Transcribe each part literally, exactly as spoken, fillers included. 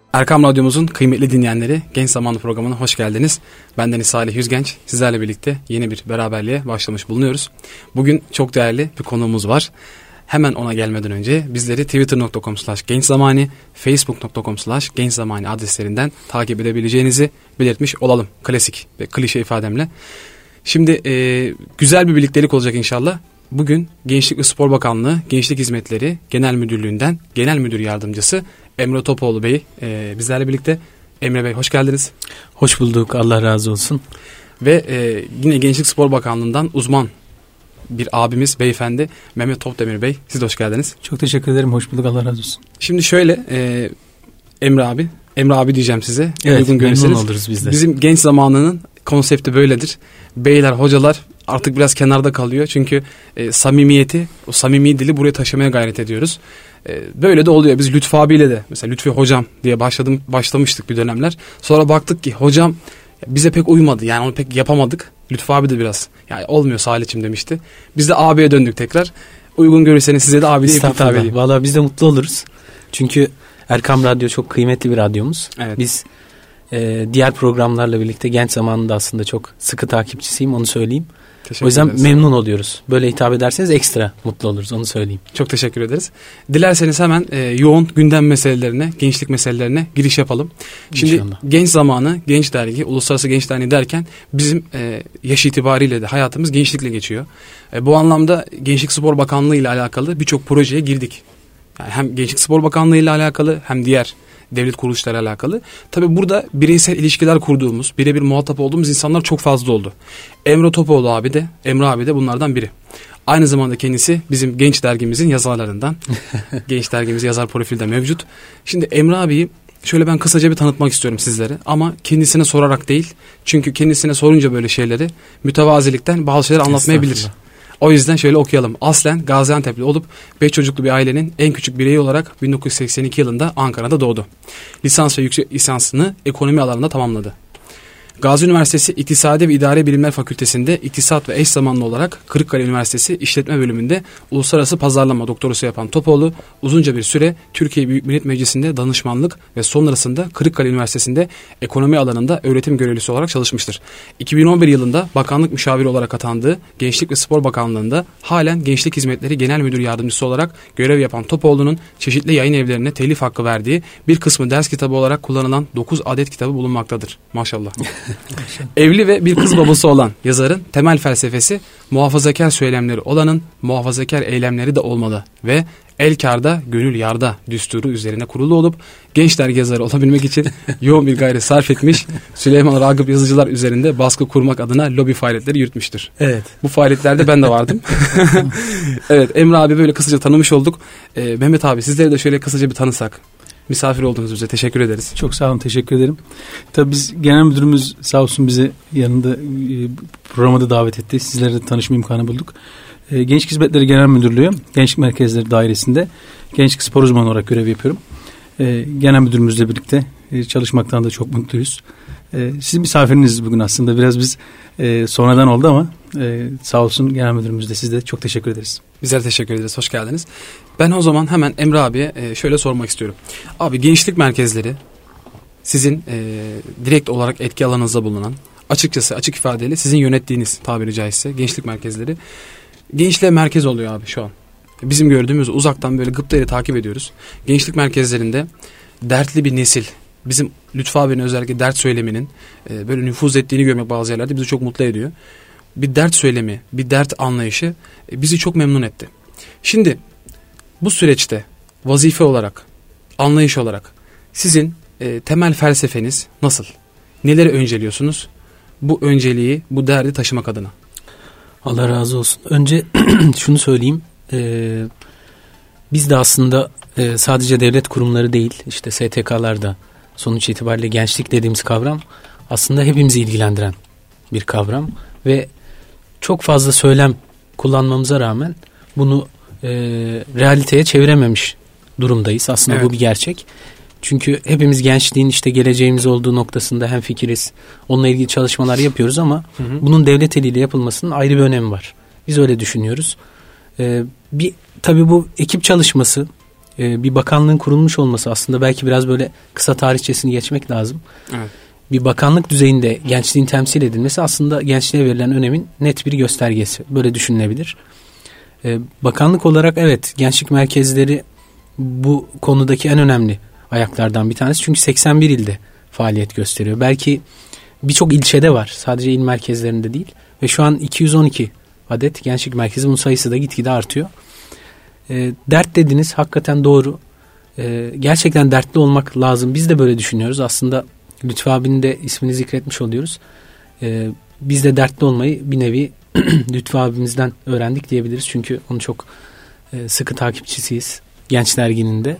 Erkam Radyomuzun kıymetli dinleyenleri, Genç Zamanı programına hoş geldiniz. Bendeniz Salih Yüzgenç, sizlerle birlikte yeni bir beraberliğe başlamış bulunuyoruz. Bugün çok değerli bir konuğumuz var. Hemen ona gelmeden önce bizleri twitter nokta com slash gençzamani, facebook nokta com slash gençzamani adreslerinden takip edebileceğinizi belirtmiş olalım. Klasik ve klişe ifademle. Şimdi e, güzel bir birliktelik olacak inşallah. Bugün Gençlik ve Spor Bakanlığı Gençlik Hizmetleri Genel Müdürlüğü'nden Genel Müdür Yardımcısı Emre Topoğlu Bey e, bizlerle birlikte. Emre Bey hoş geldiniz. Hoş bulduk, Allah razı olsun. Ve e, yine Gençlik Spor Bakanlığı'ndan uzman bir abimiz, beyefendi Mehmet Topdemir Bey, siz de hoş geldiniz. Çok teşekkür ederim, hoş bulduk, Allah razı olsun. Şimdi şöyle e, Emre abi, Emre abi diyeceğim size. Evet, memnun oluruz biz de. Bizim genç zamanının konsepti böyledir. Beyler, hocalar artık biraz kenarda kalıyor. Çünkü e, samimiyeti, o samimi dili buraya taşımaya gayret ediyoruz. E, böyle de oluyor. Biz Lütfü abiyle de mesela Lütfü hocam diye başladım başlamıştık bir dönemler. Sonra baktık ki hocam bize pek uymadı. Yani onu pek yapamadık. Lütfü abi de biraz yani olmuyor Salih'cim demişti. Biz de abiye döndük tekrar. Uygun görürseniz size de abi diye hitap edeyim. Valla biz de mutlu oluruz. Çünkü Erkam Radyo çok kıymetli bir radyomuz. Evet. Biz e, diğer programlarla birlikte genç zamanında aslında çok sıkı takipçisiyim, onu söyleyeyim. O yüzden ederiz. Memnun oluyoruz. Böyle hitap ederseniz ekstra mutlu oluruz, onu söyleyeyim. Çok teşekkür ederiz. Dilerseniz hemen e, yoğun gündem meselelerine, gençlik meselelerine giriş yapalım. Şimdi İnşallah. Genç Zamanı, Genç Dergi, Uluslararası Genç Derneği derken bizim e, yaş itibariyle de hayatımız gençlikle geçiyor. E, bu anlamda Gençlik Spor Bakanlığı ile alakalı birçok projeye girdik. Yani hem Gençlik Spor Bakanlığı ile alakalı hem diğer devlet kuruluşları alakalı. Tabii burada bireysel ilişkiler kurduğumuz, birebir muhatap olduğumuz insanlar çok fazla oldu. Emre Topoğlu abi de, Emre abi de bunlardan biri. Aynı zamanda kendisi bizim Genç Dergimizin yazarlarından. Genç Dergimiz yazar profilde mevcut. Şimdi Emre abiyi şöyle ben kısaca bir tanıtmak istiyorum sizlere. Ama kendisine sorarak değil. Çünkü kendisine sorunca böyle şeyleri mütevazilikten bazı şeyler anlatmayabilir. O yüzden şöyle okuyalım. Aslen Gaziantep'li olup beş çocuklu bir ailenin en küçük bireyi olarak bin dokuz yüz seksen iki yılında Ankara'da doğdu. Lisans ve yüksek lisansını ekonomi alanında tamamladı. Gazi Üniversitesi İktisadi ve İdari Bilimler Fakültesi'nde iktisat ve eş zamanlı olarak Kırıkkale Üniversitesi İşletme Bölümünde Uluslararası Pazarlama doktorası yapan Topoğlu uzunca bir süre Türkiye Büyük Millet Meclisi'nde danışmanlık ve sonrasında Kırıkkale Üniversitesi'nde ekonomi alanında öğretim görevlisi olarak çalışmıştır. iki bin on bir yılında bakanlık müşaviri olarak atandığı Gençlik ve Spor Bakanlığı'nda halen Gençlik Hizmetleri Genel Müdür Yardımcısı olarak görev yapan Topoğlu'nun çeşitli yayın evlerine telif hakkı verdiği bir kısmı ders kitabı olarak kullanılan dokuz adet kitabı bulunmaktadır. Maşallah. Evli ve bir kız babası olan yazarın temel felsefesi muhafazakar söylemleri olanın muhafazakar eylemleri de olmalı ve el kârda gönül yarda düsturu üzerine kurulu olup genç dergi yazarı olabilmek için yoğun bir gayret sarf etmiş, Süleyman Ragıp yazıcılar üzerinde baskı kurmak adına lobi faaliyetleri yürütmüştür. Evet. Bu faaliyetlerde ben de vardım. Evet, Emre abi böyle kısaca tanımış olduk. Ee, Mehmet abi sizleri de şöyle kısaca bir tanısak. Misafir olduğunuz için teşekkür ederiz. Çok sağ olun, teşekkür ederim. Tabii biz genel müdürümüz sağ olsun bizi yanında programa da davet etti. Sizlerle de tanışma imkanı bulduk. Gençlik Hizmetleri Genel Müdürlüğü Gençlik Merkezleri Dairesi'nde Gençlik Spor uzmanı olarak görev yapıyorum. Genel müdürümüzle birlikte çalışmaktan da çok mutluyuz. Siz misafiriniz bugün aslında. Biraz biz sonradan oldu ama sağ olsun genel müdürümüz de, siz de çok teşekkür ederiz. Bizler teşekkür ederiz. Hoş geldiniz. Ben o zaman hemen Emre abiye şöyle sormak istiyorum. Abi gençlik merkezleri sizin e, direkt olarak etki alanınızda bulunan, açıkçası açık ifadeyle sizin yönettiğiniz tabiri caizse gençlik merkezleri gençliğe merkez oluyor abi şu an. Bizim gördüğümüz uzaktan böyle gıptayla takip ediyoruz. Gençlik merkezlerinde dertli bir nesil, bizim Lütfü abinin özellikle dert söyleminin e, böyle nüfuz ettiğini görmek bazı yerlerde bizi çok mutlu ediyor. Bir dert söylemi, bir dert anlayışı e, bizi çok memnun etti. Şimdi bu süreçte vazife olarak, anlayış olarak sizin e, temel felsefeniz nasıl? Neleri önceliyorsunuz? Bu önceliği, bu derdi taşımak adına. Allah razı olsun. Önce şunu söyleyeyim. Ee, biz de aslında e, sadece devlet kurumları değil, işte S T K'lar da sonuç itibariyle gençlik dediğimiz kavram aslında hepimizi ilgilendiren bir kavram ve çok fazla söylem kullanmamıza rağmen bunu e, realiteye çevirememiş durumdayız. Aslında evet. Bu bir gerçek. Çünkü hepimiz gençliğin işte geleceğimiz olduğu noktasında hemfikiriz. Onunla ilgili çalışmalar yapıyoruz ama hı hı. bunun devlet eliyle yapılmasının ayrı bir önemi var. Biz öyle düşünüyoruz. Ee, bir tabii bu ekip çalışması, e, bir bakanlığın kurulmuş olması aslında belki biraz böyle kısa tarihçesini geçmek lazım. Evet. Bir bakanlık düzeyinde gençliğin temsil edilmesi aslında gençliğe verilen önemin net bir göstergesi. Böyle düşünülebilir. E, bakanlık olarak evet gençlik merkezleri bu konudaki en önemli ayaklardan bir tanesi. Çünkü seksen bir ilde faaliyet gösteriyor. Belki birçok ilçede var. Sadece il merkezlerinde değil. Ve şu an iki yüz on iki adet gençlik merkezi. Bunun sayısı da gitgide artıyor. E, dert dediniz. Hakikaten doğru. E, gerçekten dertli olmak lazım. Biz de böyle düşünüyoruz. Aslında Lütfü abinin de ismini zikretmiş oluyoruz. E, biz de dertli olmayı bir nevi Lütfü abimizden öğrendik diyebiliriz. Çünkü onu çok e, sıkı takipçisiyiz. Genç Dergi'nde.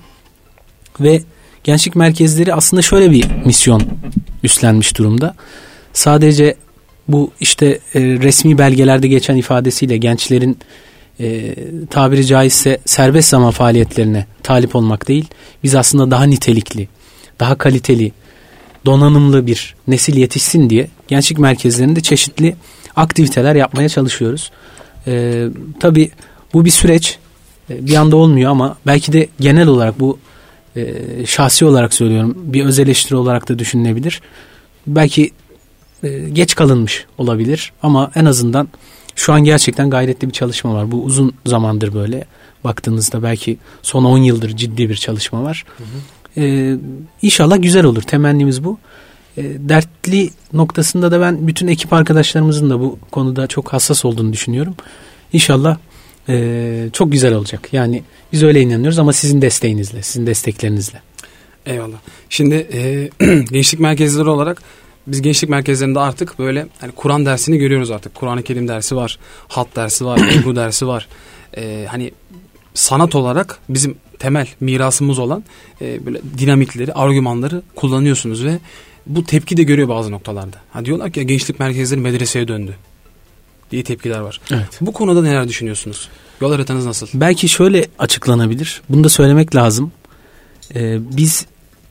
Ve gençlik merkezleri aslında şöyle bir misyon üstlenmiş durumda. Sadece bu işte e, resmi belgelerde geçen ifadesiyle gençlerin e, tabiri caizse serbest zaman faaliyetlerine talip olmak değil. Biz aslında daha nitelikli, daha kaliteli, donanımlı bir nesil yetişsin diye gençlik merkezlerinde çeşitli aktiviteler yapmaya çalışıyoruz. E, tabii bu bir süreç. E, bir anda olmuyor ama belki de genel olarak bu e, şahsi olarak söylüyorum. Bir öz eleştiri olarak da düşünülebilir. Belki e, geç kalınmış olabilir ama en azından şu an gerçekten gayretli bir çalışma var. Bu uzun zamandır böyle baktığınızda belki son on yıldır ciddi bir çalışma var. Hı hı. E, İnşallah güzel olur. Temennimiz bu. E, dertli noktasında da ben bütün ekip arkadaşlarımızın da bu konuda çok hassas olduğunu düşünüyorum. İnşallah e, çok güzel olacak. Yani biz öyle inanıyoruz ama sizin desteğinizle, sizin desteklerinizle. Eyvallah. Şimdi e, gençlik merkezleri olarak biz gençlik merkezlerinde artık böyle hani Kur'an dersini görüyoruz artık. Kur'an-ı Kerim dersi var, hat dersi var, Ebru dersi var. E, hani sanat olarak bizim temel mirasımız olan e, böyle dinamikleri, argümanları kullanıyorsunuz ve bu tepki de görüyor bazı noktalarda. Ha diyorlar ki ya gençlik merkezleri medreseye döndü diye tepkiler var. Evet. Bu konuda neler düşünüyorsunuz? Yol haritanız nasıl? Belki şöyle açıklanabilir. Bunu da söylemek lazım. Ee, biz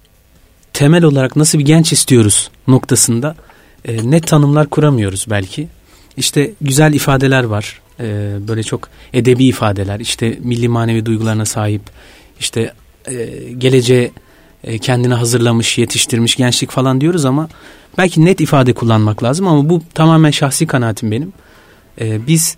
temel olarak nasıl bir genç istiyoruz noktasında e, net tanımlar kuramıyoruz belki. İşte güzel ifadeler var. E, böyle çok edebi ifadeler. İşte milli manevi duygularına sahip. İşte e, geleceğe e, kendini hazırlamış, yetiştirmiş gençlik falan diyoruz ama belki net ifade kullanmak lazım ama bu tamamen şahsi kanaatim benim. E, biz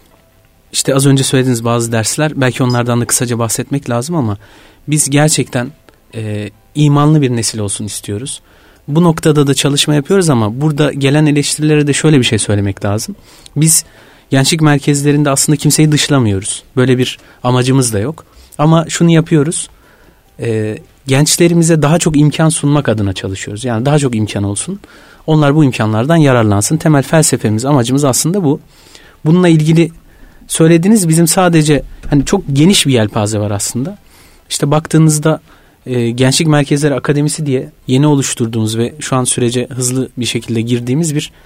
işte az önce söylediğiniz bazı dersler belki onlardan da kısaca bahsetmek lazım ama biz gerçekten e, imanlı bir nesil olsun istiyoruz. Bu noktada da çalışma yapıyoruz ama burada gelen eleştirilere de şöyle bir şey söylemek lazım. Biz gençlik merkezlerinde aslında kimseyi dışlamıyoruz. Böyle bir amacımız da yok. Ama şunu yapıyoruz. E, gençlerimize daha çok imkan sunmak adına çalışıyoruz. Yani daha çok imkan olsun. Onlar bu imkanlardan yararlansın. Temel felsefemiz, amacımız aslında bu. Bununla ilgili söylediğiniz bizim sadece hani çok geniş bir yelpaze var aslında. İşte baktığınızda e, Gençlik Merkezleri Akademisi diye yeni oluşturduğumuz ve şu an sürece hızlı bir şekilde girdiğimiz bir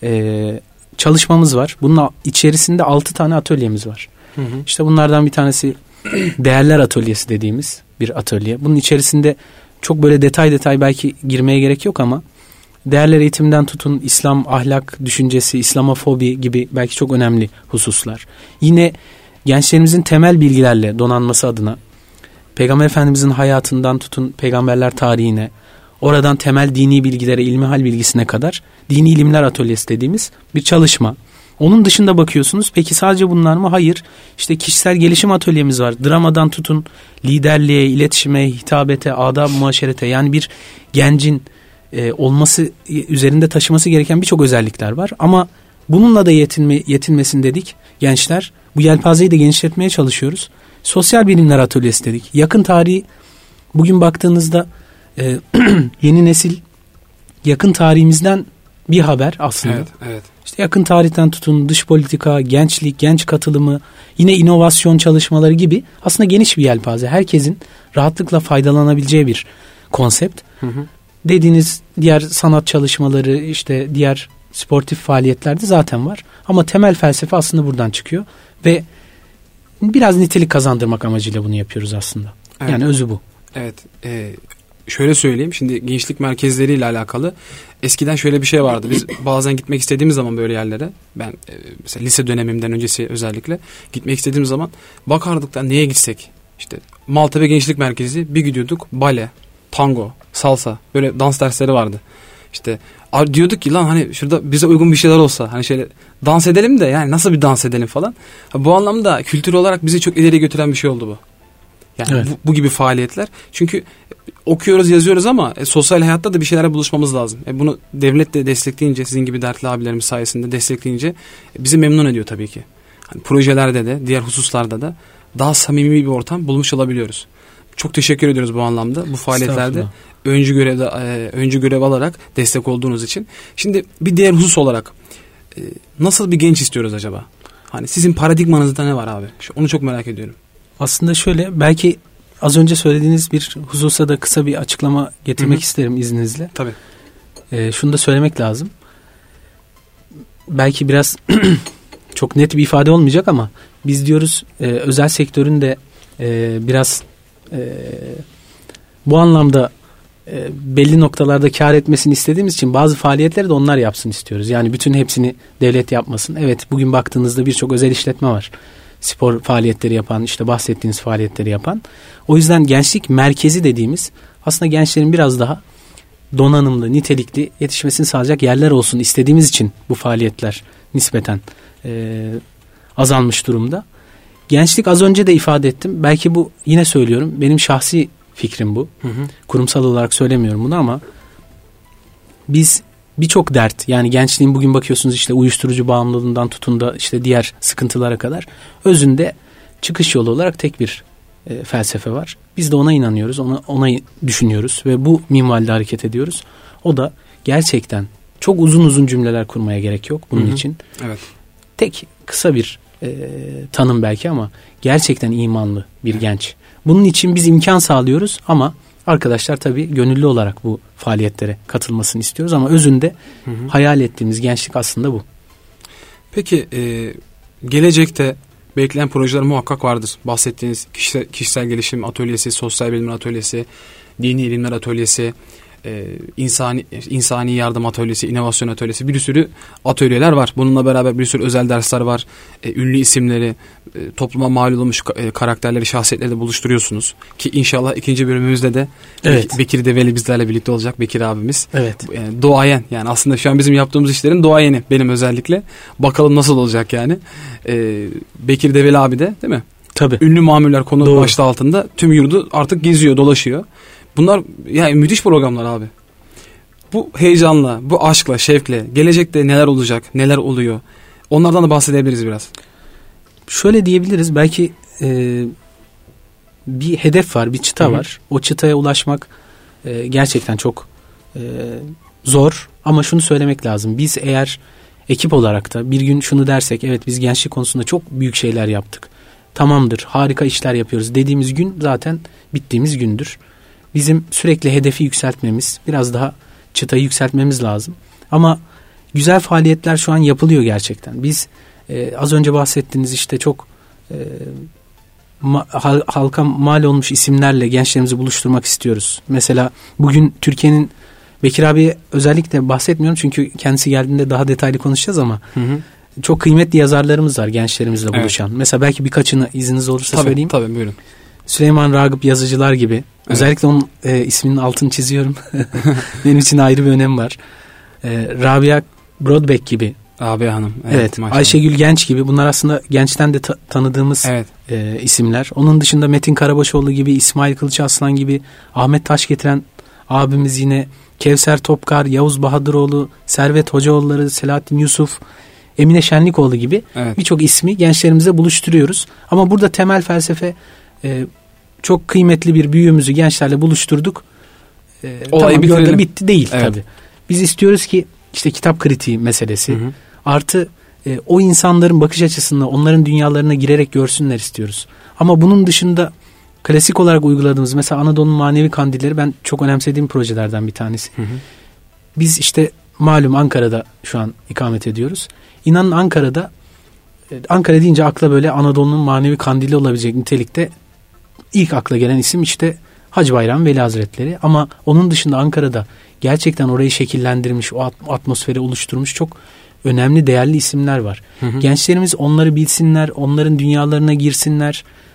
e, çalışmamız var. Bunun içerisinde altı tane atölyemiz var. Hı hı. İşte bunlardan bir tanesi değerler atölyesi dediğimiz bir atölye. Bunun içerisinde çok böyle detay detay belki girmeye gerek yok ama değerler eğitiminden tutun İslam ahlak düşüncesi, İslamofobi gibi belki çok önemli hususlar. Yine gençlerimizin temel bilgilerle donanması adına Peygamber Efendimizin hayatından tutun peygamberler tarihine, oradan temel dini bilgilere, ilmihal bilgisine kadar dini ilimler atölyesi dediğimiz bir çalışma. Onun dışında bakıyorsunuz peki sadece bunlar mı? Hayır. İşte kişisel gelişim atölyemiz var. Dramadan tutun liderliğe, iletişime, hitabete, adab-ı muaşerete yani bir gencin e, olması üzerinde taşıması gereken birçok özellikler var. Ama bununla da yetinme, yetinmesin dedik gençler. Bu yelpazeyi de genişletmeye çalışıyoruz. Sosyal bilimler atölyesi dedik. Yakın tarihi bugün baktığınızda e, yeni nesil yakın tarihimizden bir haber aslında. Evet, evet. İşte yakın tarihten tutun dış politika, gençlik, genç katılımı, yine inovasyon çalışmaları gibi aslında geniş bir yelpaze. Herkesin rahatlıkla faydalanabileceği bir konsept. Hı hı. Dediğiniz diğer sanat çalışmaları, işte diğer sportif faaliyetlerde zaten var. Ama temel felsefe aslında buradan çıkıyor ve biraz nitelik kazandırmak amacıyla bunu yapıyoruz aslında. Evet. Yani özü bu. Evet. E, şöyle söyleyeyim. Şimdi gençlik merkezleriyle alakalı eskiden şöyle bir şey vardı. Biz bazen gitmek istediğimiz zaman böyle yerlere, ben e, mesela lise dönemimden öncesi özellikle gitmek istediğim zaman bakardık da neye gitsek? İşte Maltepe Gençlik Merkezi, bir gidiyorduk bale, tango, salsa, böyle dans dersleri vardı. İşte diyorduk ki lan hani şurada bize uygun bir şeyler olsa, hani şöyle dans edelim de yani nasıl bir dans edelim falan. Bu anlamda kültür olarak bizi çok ileriye götüren bir şey oldu bu. Yani evet. bu, bu gibi faaliyetler. Çünkü okuyoruz, yazıyoruz ama e, sosyal hayatta da bir şeylerle buluşmamız lazım. E, bunu devlet de destekleyince, sizin gibi dertli abilerimiz sayesinde destekleyince e, bizi memnun ediyor tabii ki. Hani projelerde de, diğer hususlarda da daha samimi bir ortam bulmuş olabiliyoruz. Çok teşekkür ediyoruz bu anlamda. Bu faaliyetlerde öncü görevde e, öncü görev alarak destek olduğunuz için. Şimdi bir diğer husus olarak e, nasıl bir genç istiyoruz acaba? Hani sizin paradigmanızda ne var abi? Onu çok merak ediyorum. Aslında şöyle, belki az önce söylediğiniz bir hususa da kısa bir açıklama getirmek Hı-hı. isterim izninizle. Tabii. E, şunu da söylemek lazım. Belki biraz çok net bir ifade olmayacak ama biz diyoruz e, özel sektörün de e, biraz e, bu anlamda e, belli noktalarda kar etmesini istediğimiz için bazı faaliyetleri de onlar yapsın istiyoruz. Yani bütün hepsini devlet yapmasın. Evet, bugün baktığınızda birçok özel işletme var. Spor faaliyetleri yapan, işte bahsettiğiniz faaliyetleri yapan. O yüzden gençlik merkezi dediğimiz aslında gençlerin biraz daha donanımlı, nitelikli yetişmesini sağlayacak yerler olsun istediğimiz için bu faaliyetler nispeten e, azalmış durumda. Gençlik, az önce de ifade ettim. Belki bu, yine söylüyorum, benim şahsi fikrim bu. Hı hı. Kurumsal olarak söylemiyorum bunu ama biz birçok dert, yani gençliğin bugün bakıyorsunuz işte uyuşturucu bağımlılığından tutun da işte diğer sıkıntılara kadar özünde çıkış yolu olarak tek bir e, felsefe var. Biz de ona inanıyoruz, ona, ona düşünüyoruz ve bu minvalde hareket ediyoruz. O da gerçekten çok uzun uzun cümleler kurmaya gerek yok bunun Hı-hı. için. Evet. Tek kısa bir e, tanım belki ama gerçekten imanlı bir evet. genç. Bunun için biz imkan sağlıyoruz ama arkadaşlar tabii gönüllü olarak bu faaliyetlere katılmasını istiyoruz ama özünde hı hı. hayal ettiğimiz gençlik aslında bu. Peki e, gelecekte bekleyen projeler muhakkak vardır. Bahsettiğiniz kişisel, kişisel gelişim atölyesi, sosyal bilimler atölyesi, dini ilimler atölyesi, e, insani insani yardım atölyesi, inovasyon atölyesi, bir sürü atölyeler var. Bununla beraber bir sürü özel dersler var. E, ünlü isimleri, e, topluma mal olmuş e, karakterleri, şahsiyetleri de buluşturuyorsunuz. Ki inşallah ikinci bölümümüzde de evet. Bekir Develi bizlerle birlikte olacak, Bekir abimiz. Evet. Yani doğayen, yani aslında şu an bizim yaptığımız işlerin doğayeni benim özellikle. Bakalım nasıl olacak yani. E, Bekir Develi abi de değil mi? Tabii. Ünlü mamuller konu Doğru. başlığı altında tüm yurdu artık geziyor, dolaşıyor. Bunlar yani müthiş programlar abi. Bu heyecanla, bu aşkla, şevkle gelecekte neler olacak, neler oluyor, onlardan da bahsedebiliriz biraz. Şöyle diyebiliriz, belki e, bir hedef var, bir çıta Hı-hı. var. O çıtaya ulaşmak e, gerçekten çok e, zor ama şunu söylemek lazım. Biz eğer ekip olarak da bir gün şunu dersek, evet biz gençlik konusunda çok büyük şeyler yaptık, tamamdır, harika işler yapıyoruz dediğimiz gün zaten bittiğimiz gündür. Bizim sürekli hedefi yükseltmemiz, biraz daha çıtayı yükseltmemiz lazım. Ama güzel faaliyetler şu an yapılıyor gerçekten. Biz e, az önce bahsettiğiniz işte çok e, ma, halka mal olmuş isimlerle gençlerimizi buluşturmak istiyoruz. Mesela bugün Türkiye'nin, Bekir abiye özellikle bahsetmiyorum çünkü kendisi geldiğinde daha detaylı konuşacağız ama hı hı. çok kıymetli yazarlarımız var gençlerimizle evet. buluşan. Mesela belki birkaçını izniniz olursa tabii, söyleyeyim. Tabii buyurun. Süleyman Ragıp Yazıcılar gibi. Evet. Özellikle onun e, isminin altını çiziyorum. Benim için ayrı bir önemi var. E, Rabia Broadbeck gibi. Rabia Hanım. Evet. evet Ayşegül Genç gibi. Bunlar aslında gençten de ta- tanıdığımız evet. e, isimler. Onun dışında Metin Karabaşoğlu gibi, İsmail Kılıçarslan gibi, Ahmet Taşgetiren abimiz yine, Kevser Topkar, Yavuz Bahadıroğlu, Servet Hocaoğulları, Selahattin Yusuf, Emine Şenlikoğlu gibi evet. birçok ismi gençlerimize buluşturuyoruz. Ama burada temel felsefe Ee, çok kıymetli bir büyüğümüzü gençlerle buluşturduk. Ee, tamam, gördüm, bitti değil evet. tabii. Biz istiyoruz ki işte kitap kritiği meselesi hı hı. artı e, o insanların bakış açısında onların dünyalarına girerek görsünler istiyoruz. Ama bunun dışında klasik olarak uyguladığımız mesela Anadolu'nun manevi kandilleri ben çok önemsediğim projelerden bir tanesi. Hı hı. Biz işte malum Ankara'da şu an ikamet ediyoruz. İnanın Ankara'da Ankara deyince akla böyle Anadolu'nun manevi kandili olabilecek nitelikte İlk akla gelen isim işte Hacı Bayram Veli Hazretleri ama onun dışında Ankara'da gerçekten orayı şekillendirmiş, o atmosferi oluşturmuş çok önemli, değerli isimler var. Hı hı. Gençlerimiz onları bilsinler, onların dünyalarına girsinler,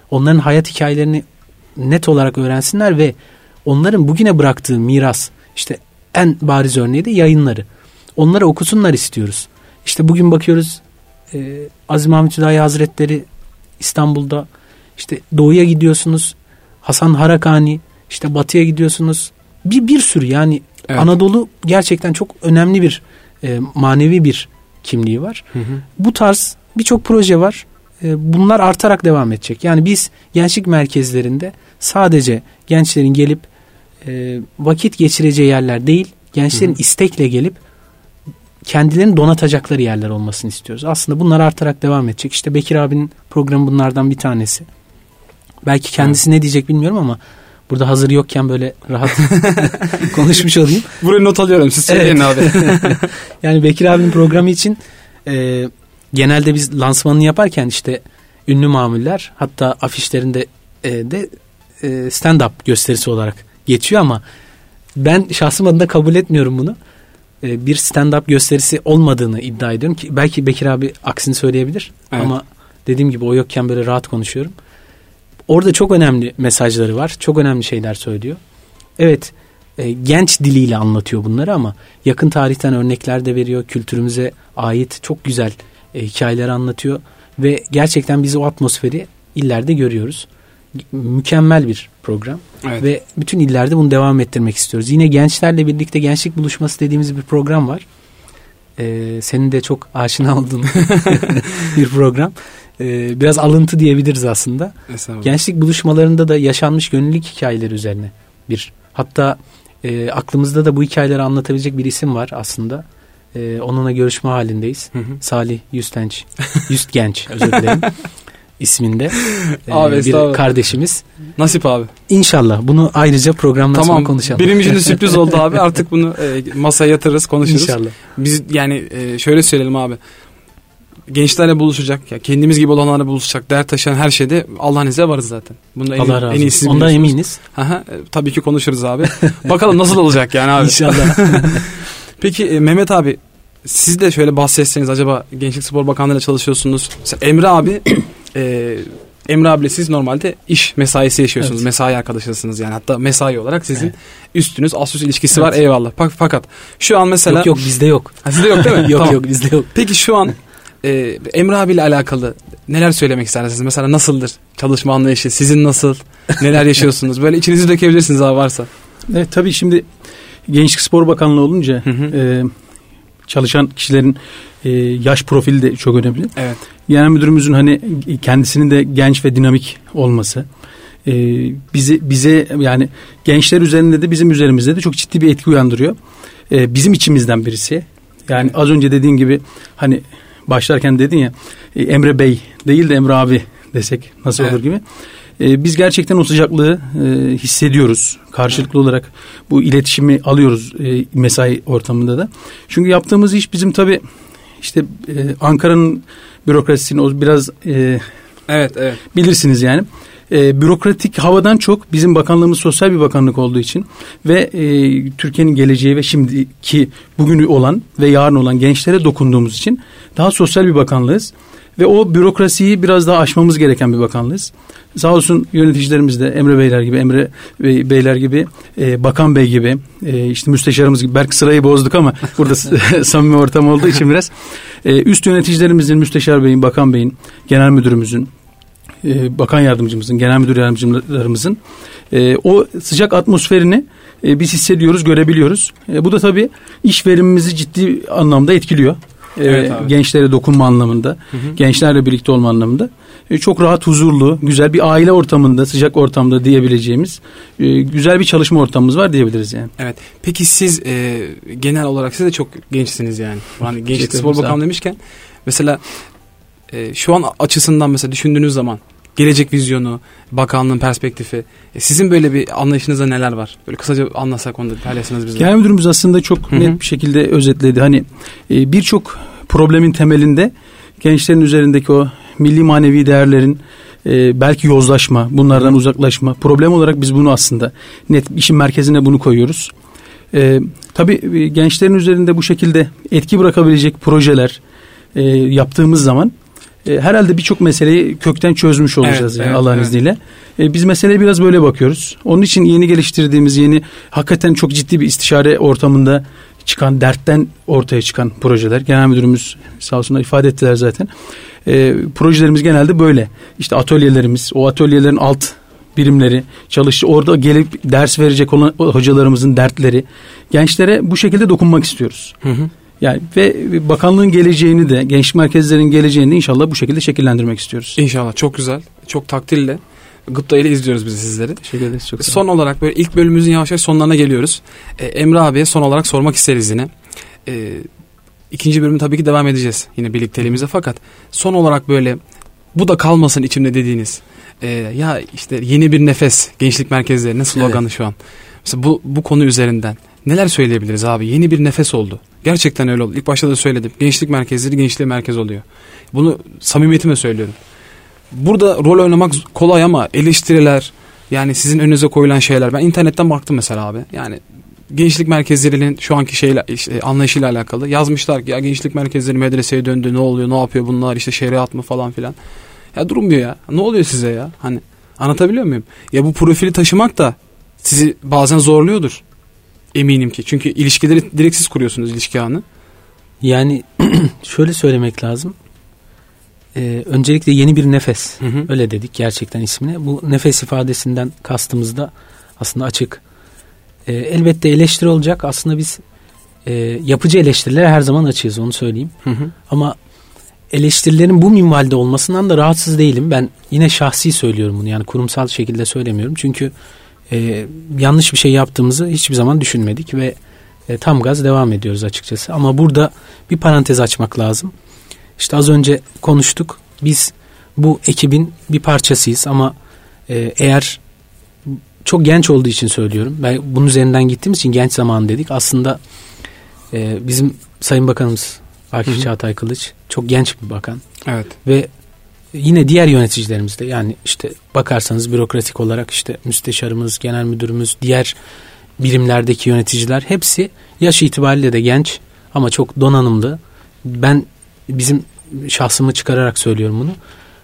onların hayat hikayelerini net olarak öğrensinler ve onların bugüne bıraktığı miras, işte en bariz örneği de yayınları. Onları okusunlar istiyoruz. İşte bugün bakıyoruz e, Aziz Mahmut Hüdayi Hazretleri İstanbul'da, işte doğuya gidiyorsunuz Hasan Harakani, işte batıya gidiyorsunuz. Bir bir sürü yani evet. Anadolu gerçekten çok önemli bir e, manevi bir kimliği var. Hı hı. Bu tarz birçok proje var. E, bunlar artarak devam edecek. Yani biz gençlik merkezlerinde sadece gençlerin gelip e, vakit geçireceği yerler değil, gençlerin hı hı. istekle gelip kendilerini donatacakları yerler olmasını istiyoruz. Aslında bunlar artarak devam edecek. İşte Bekir abinin programı bunlardan bir tanesi. Belki kendisi evet. ne diyecek bilmiyorum ama burada hazır yokken böyle rahat konuşmuş olayım. Buraya not alıyorum, siz söyleyin evet. abi. Yani Bekir abinin programı için e, genelde biz lansmanını yaparken işte ünlü mamuller, hatta afişlerinde e, de e, stand-up gösterisi olarak geçiyor ama ben şahsım adına kabul etmiyorum bunu. E, bir stand-up gösterisi olmadığını iddia ediyorum ki belki Bekir abi aksini söyleyebilir evet. ama dediğim gibi o yokken böyle rahat konuşuyorum. Orada çok önemli mesajları var. Çok önemli şeyler söylüyor. Evet, e, genç diliyle anlatıyor bunları ama yakın tarihten örnekler de veriyor. Kültürümüze ait çok güzel e, hikayeler anlatıyor. Ve gerçekten biz o atmosferi illerde görüyoruz. Mükemmel bir program. Evet. Ve bütün illerde bunu devam ettirmek istiyoruz. Yine gençlerle birlikte gençlik buluşması dediğimiz bir program var. Ee, senin de çok aşina olduğun bir program. Ee, biraz alıntı diyebiliriz aslında. Gençlik buluşmalarında da yaşanmış gönüllülük hikayeleri üzerine bir. Hatta e, aklımızda da bu hikayeleri anlatabilecek bir isim var aslında. E, onunla görüşme halindeyiz. Hı hı. Salih Yüstenç. Yüstgenç özür dilerim. isminde e, abi, bir kardeşimiz. Nasip abi. İnşallah bunu ayrıca programdan tamam, sonra konuşalım. Benim için de sürpriz oldu abi. Artık bunu e, masaya yatırırız, konuşuruz. İnşallah. Biz yani e, şöyle söyleyelim abi. Gençlerle buluşacak, ya kendimiz gibi olanlarla buluşacak, değer taşıyan her şeyde Allah'ın izniyle varız zaten. Bunun en, Allah razı en iyisi. Ondan eminiz. Aha, e, tabii ki konuşuruz abi. Bakalım nasıl olacak yani abi. İnşallah. Peki e, Mehmet abi, siz de şöyle bahsetseniz, acaba Gençlik Spor Bakanlığı'yla çalışıyorsunuz. Mesela Emre abi e, Emre abiyle siz normalde iş mesaisi yaşıyorsunuz. Evet. Mesai arkadaşısınız yani. Hatta mesai olarak sizin evet. üstünüz ast üst ilişkisi evet. var, eyvallah. Fakat şu an mesela... Yok yok bizde yok. Ha, sizde yok değil mi? yok tamam. yok bizde yok. Peki şu an e, Emre abiyle alakalı neler söylemek istersiniz? Mesela nasıldır çalışma anlayışı? Sizin nasıl? Neler yaşıyorsunuz? Böyle içinizi dökebilirsiniz abi varsa. Evet tabii şimdi Gençlik Spor Bakanlığı olunca hı hı. E, çalışan kişilerin e, yaş profili de çok önemli. Evet. Genel müdürümüzün hani kendisinin de genç ve dinamik olması e, bizi bize yani gençler üzerinde de bizim üzerimizde de çok ciddi bir etki uyandırıyor. E, bizim içimizden birisi. Yani az önce dediğin gibi hani başlarken dedin ya e, Emre Bey değil de Emre abi desek nasıl evet. olur gibi. E, biz gerçekten o sıcaklığı e, hissediyoruz. Karşılıklı evet. olarak bu iletişimi alıyoruz e, mesai ortamında da. Çünkü yaptığımız iş bizim tabii işte e, Ankara'nın bürokrasisini o biraz e, evet evet bilirsiniz yani. E, bürokratik havadan çok bizim bakanlığımız sosyal bir bakanlık olduğu için ve e, Türkiye'nin geleceği ve şimdiki bugünü olan ve yarın olan gençlere dokunduğumuz için daha sosyal bir bakanlığız. Ve o bürokrasiyi biraz daha aşmamız gereken bir bakanlığız. Sağ olsun yöneticilerimiz de Emre Beyler gibi, Emre Bey, Beyler gibi, e, Bakan Bey gibi, e, işte müsteşarımız gibi. Belki sırayı bozduk ama burada samimi ortam olduğu için biraz. E, üst yöneticilerimizin, Müsteşar Bey'in, Bakan Bey'in, Genel Müdürümüzün, e, Bakan Yardımcımızın, Genel Müdür Yardımcılarımızın e, o sıcak atmosferini e, biz hissediyoruz, görebiliyoruz. E, bu da tabii iş verimimizi ciddi anlamda etkiliyor. Evet, e, gençlere dokunma anlamında, hı hı. gençlerle birlikte olma anlamında e, çok rahat, huzurlu, güzel bir aile ortamında, sıcak ortamda diyebileceğimiz e, güzel bir çalışma ortamımız var diyebiliriz yani. Evet. Peki siz e, genel olarak siz de çok gençsiniz yani. Yani Gençlik Spor Bakanlığı demişken mesela e, şu an açısından mesela düşündüğünüz zaman gelecek vizyonu, bakanlığın perspektifi, e, sizin böyle bir anlayışınızda neler var? Böyle kısaca anlatsak onu da paylaşsanız bizimle. Genel Müdürümüz aslında çok Hı-hı. net bir şekilde özetledi. Hani e, birçok problemin temelinde gençlerin üzerindeki o milli manevi değerlerin e, belki yozlaşma, bunlardan Hı-hı. uzaklaşma. Problem olarak biz bunu aslında net işin merkezine bunu koyuyoruz. E, tabii gençlerin üzerinde bu şekilde etki bırakabilecek projeler e, yaptığımız zaman e, herhalde birçok meseleyi kökten çözmüş olacağız evet, yani evet, Allah'ın evet. izniyle. E, biz meseleye biraz böyle bakıyoruz. Onun için yeni geliştirdiğimiz, yeni hakikaten çok ciddi bir istişare ortamında çıkan, dertten ortaya çıkan projeler. Genel müdürümüz sağ olsunlar ifade ettiler zaten. E, projelerimiz genelde böyle. İşte atölyelerimiz, o atölyelerin alt birimleri, çalışı orada gelip ders verecek olan hocalarımızın dertleri, gençlere bu şekilde dokunmak istiyoruz. Hı hı. Yani ve bakanlığın geleceğini de, gençlik merkezlerinin geleceğini de inşallah bu şekilde şekillendirmek istiyoruz. İnşallah, çok güzel. Çok takdirle, gıpta ile izliyoruz biz sizleri. Teşekkür ederiz. Çok son olarak böyle ilk bölümümüzün yavaş yavaş sonlarına geliyoruz. Ee, Emre abiye son olarak sormak isteriz yine. Ee, ikinci bölümü tabii ki devam edeceğiz yine birlikteliğimize, fakat son olarak böyle bu da kalmasın içimde dediğiniz e, ya işte yeni bir nefes gençlik merkezlerinin sloganı evet. Şu an. Mesela bu, bu konu üzerinden neler söyleyebiliriz abi? Yeni bir nefes oldu. Gerçekten öyle oldu. İlk başta da söyledim. Gençlik merkezleri gençliğe merkez oluyor. Bunu samimiyetime söylüyorum. Burada rol oynamak kolay ama eleştiriler, yani sizin önünüze koyulan şeyler. Ben internetten baktım mesela abi. Yani gençlik merkezlerinin şu anki şeyle, işte anlayışıyla alakalı yazmışlar ki ya gençlik merkezleri medreseye döndü, ne oluyor, ne yapıyor bunlar, işte şeriat mı falan filan. Ya durmuyor ya. Ne oluyor size ya? Hani anlatabiliyor muyum? Ya bu profili taşımak da sizi bazen zorluyordur. Eminim ki. Çünkü ilişkileri direkt siz kuruyorsunuz, ilişki ağını. Yani şöyle söylemek lazım. Ee, öncelikle yeni bir nefes. Hı hı. Öyle dedik gerçekten ismine. Bu nefes ifadesinden kastımız da aslında açık. Ee, elbette eleştiri olacak. Aslında biz e, yapıcı eleştirilere her zaman açığız, onu söyleyeyim. Hı hı. Ama eleştirilerin bu minvalde olmasından da rahatsız değilim. Ben yine şahsi söylüyorum bunu. Yani kurumsal şekilde söylemiyorum. Çünkü e, yanlış bir şey yaptığımızı hiçbir zaman düşünmedik ve e, tam gaz devam ediyoruz açıkçası. Ama burada bir parantez açmak lazım. İşte az önce konuştuk. Biz bu ekibin bir parçasıyız ama e, eğer çok genç olduğu için söylüyorum. Ben bunun üzerinden gittiğimiz için genç zamanı dedik. Aslında e, bizim Sayın Bakanımız Akif Çağatay Kılıç çok genç bir bakan. Evet. Ve yine diğer yöneticilerimiz de, yani işte bakarsanız bürokratik olarak işte müsteşarımız, genel müdürümüz, diğer birimlerdeki yöneticiler hepsi yaş itibariyle de genç ama çok donanımlı. Ben bizim şahsımı çıkararak söylüyorum bunu.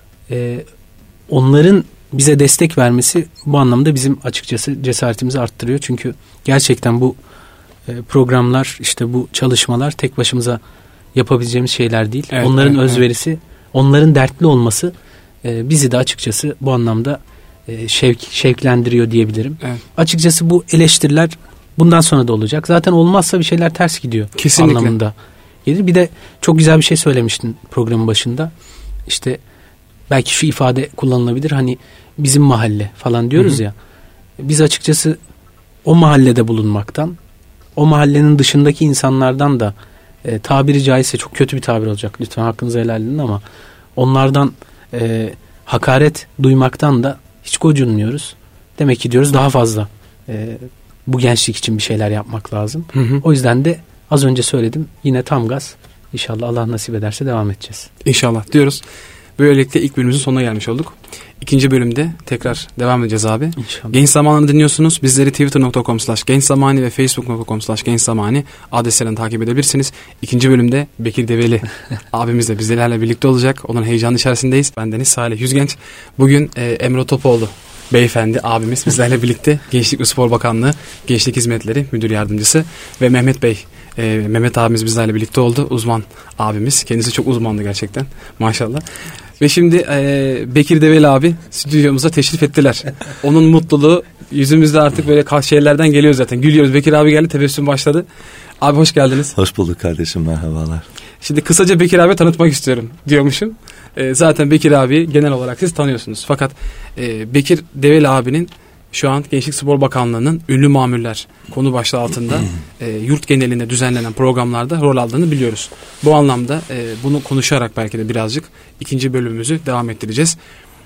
Ee, onların bize destek vermesi bu anlamda bizim açıkçası cesaretimizi arttırıyor. Çünkü gerçekten bu e, programlar, işte bu çalışmalar tek başımıza yapabileceğimiz şeyler değil. Evet, onların evet, özverisi, evet. onların dertli olması e, bizi de açıkçası bu anlamda e, şevk, şevklendiriyor diyebilirim. Evet. Açıkçası bu eleştiriler bundan sonra da olacak. Zaten olmazsa bir şeyler ters gidiyor. Kesinlikle. Anlamında gelir. Bir de çok güzel bir şey söylemiştin programın başında. İşte belki şu ifade kullanılabilir. Hani bizim mahalle falan diyoruz, hı hı. ya. Biz açıkçası o mahallede bulunmaktan, o mahallenin dışındaki insanlardan da e, tabiri caizse, çok kötü bir tabir olacak, lütfen hakkınızı helal edin, ama onlardan e, hakaret duymaktan da hiç gocunmuyoruz. Demek ki diyoruz daha fazla e, bu gençlik için bir şeyler yapmak lazım. Hı hı. O yüzden de az önce söyledim, yine tam gaz. İnşallah Allah nasip ederse devam edeceğiz. İnşallah diyoruz. Böylelikle ilk bölümümüzün sonuna gelmiş olduk. İkinci bölümde tekrar devam edeceğiz abi. İnşallah. Genç Zamanı'nı dinliyorsunuz. Bizleri twitter nokta com slash genç zamanı ve facebook nokta com slash genç zamanı adreslerinden takip edebilirsiniz. İkinci bölümde Bekir Develi abimiz de bizlerle birlikte olacak. Onun heyecanı içerisindeyiz. Bendeniz Salih Yüzgenç. Bugün e, Emre Topoğlu beyefendi abimiz bizlerle birlikte Gençlik ve Spor Bakanlığı Gençlik Hizmetleri Müdür Yardımcısı ve Mehmet Bey, e, Mehmet abimiz bizlerle birlikte oldu. Uzman abimiz. Kendisi çok uzmandı gerçekten. Maşallah. Ve şimdi e, Bekir Develi abi stüdyomuza teşrif ettiler. Onun mutluluğu yüzümüzde artık böyle şeylerden geliyor zaten. Gülüyoruz. Bekir abi geldi, tebessüm başladı. Abi hoş geldiniz. Hoş bulduk kardeşim, merhabalar. Şimdi kısaca Bekir abi tanıtmak istiyorum diyormuşum. E, zaten Bekir abi genel olarak siz tanıyorsunuz. Fakat e, Bekir Develi abinin şu an Gençlik Spor Bakanlığı'nın ünlü mamuller konu başlığı altında e, yurt genelinde düzenlenen programlarda rol aldığını biliyoruz. Bu anlamda e, bunu konuşarak belki de birazcık ikinci bölümümüzü devam ettireceğiz.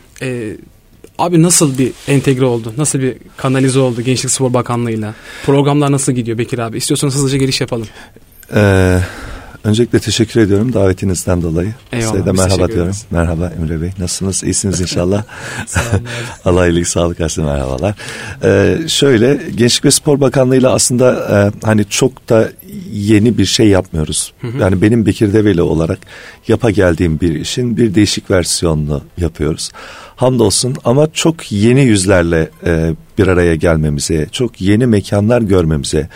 E, abi nasıl bir entegre oldu? Nasıl bir kanalize oldu Gençlik Spor Bakanlığı'yla? Programlar nasıl gidiyor Bekir abi? İstiyorsanız hızlıca giriş yapalım. Eee Öncelikle teşekkür ediyorum davetinizden dolayı. Eyvallah, size de merhaba diyorum. Merhaba Emre Bey. Nasılsınız? İyisiniz inşallah. Allah iyilik, sağlık versin, merhabalar. Ee, şöyle, Gençlik ve Spor Bakanlığı'yla aslında e, hani çok da yeni bir şey yapmıyoruz. Hı hı. Yani benim Bekir Develi olarak yapa geldiğim bir işin bir değişik versiyonunu yapıyoruz. Hamdolsun ama çok yeni yüzlerle e, bir araya gelmemize, çok yeni mekanlar görmemize,